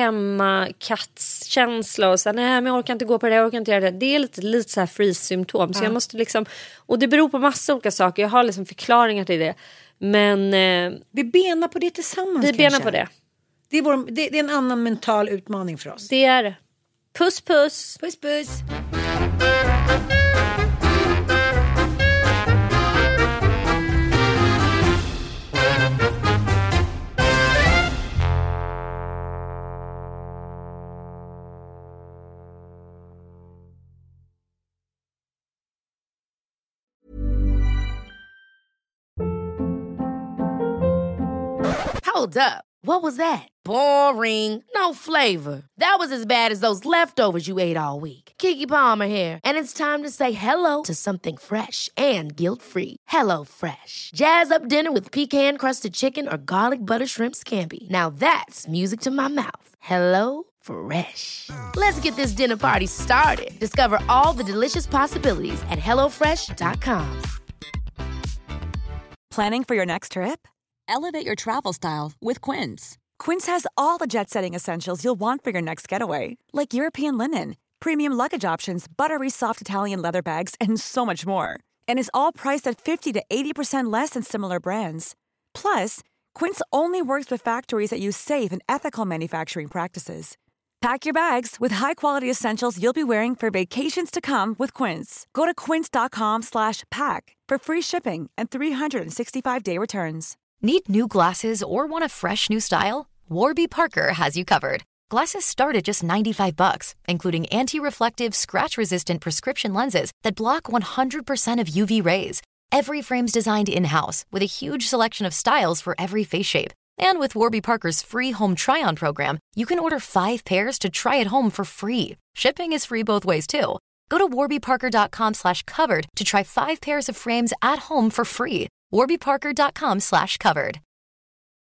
hemma-kattskänsla och så här, nej men jag orkar inte gå på det, jag orkar inte göra det. Det är lite, lite så här freeze-symptom. Så ja. jag måste liksom, och det beror på massa olika saker. Jag har liksom förklaringar till det. Men... Eh, vi benar på det tillsammans. Vi benar på det. Det är, vår, det, det är en annan mental utmaning för oss. Det är det. Puss, puss. Puss, puss. Hold up. What was that? Boring. No flavor. That was as bad as those leftovers you ate all week. Keke Palmer here, and it's time to say hello to something fresh and guilt-free. Hello Fresh. Jazz up dinner with pecan-crusted chicken or garlic butter shrimp scampi. Now that's music to my mouth. Hello Fresh. Let's get this dinner party started. Discover all the delicious possibilities at hello fresh dot com. Planning for your next trip? Elevate your travel style with Quince. Quince has all the jet-setting essentials you'll want for your next getaway, like European linen, premium luggage options, buttery soft Italian leather bags, and so much more. And is all priced at fifty to eighty percent less than similar brands. Plus, Quince only works with factories that use safe and ethical manufacturing practices. Pack your bags with high-quality essentials you'll be wearing for vacations to come with Quince. Go to quince.com slash pack for free shipping and three sixty-five day returns. Need new glasses or want a fresh new style? Warby Parker has you covered. Glasses start at just ninety-five bucks, including anti-reflective, scratch-resistant prescription lenses that block one hundred percent of U V rays. Every frame's designed in-house with a huge selection of styles for every face shape. And with Warby Parker's free home try-on program, you can order five pairs to try at home for free. Shipping is free both ways, too. Go to warbyparker.com slash covered to try five pairs of frames at home for free. warbyparker.com slash covered.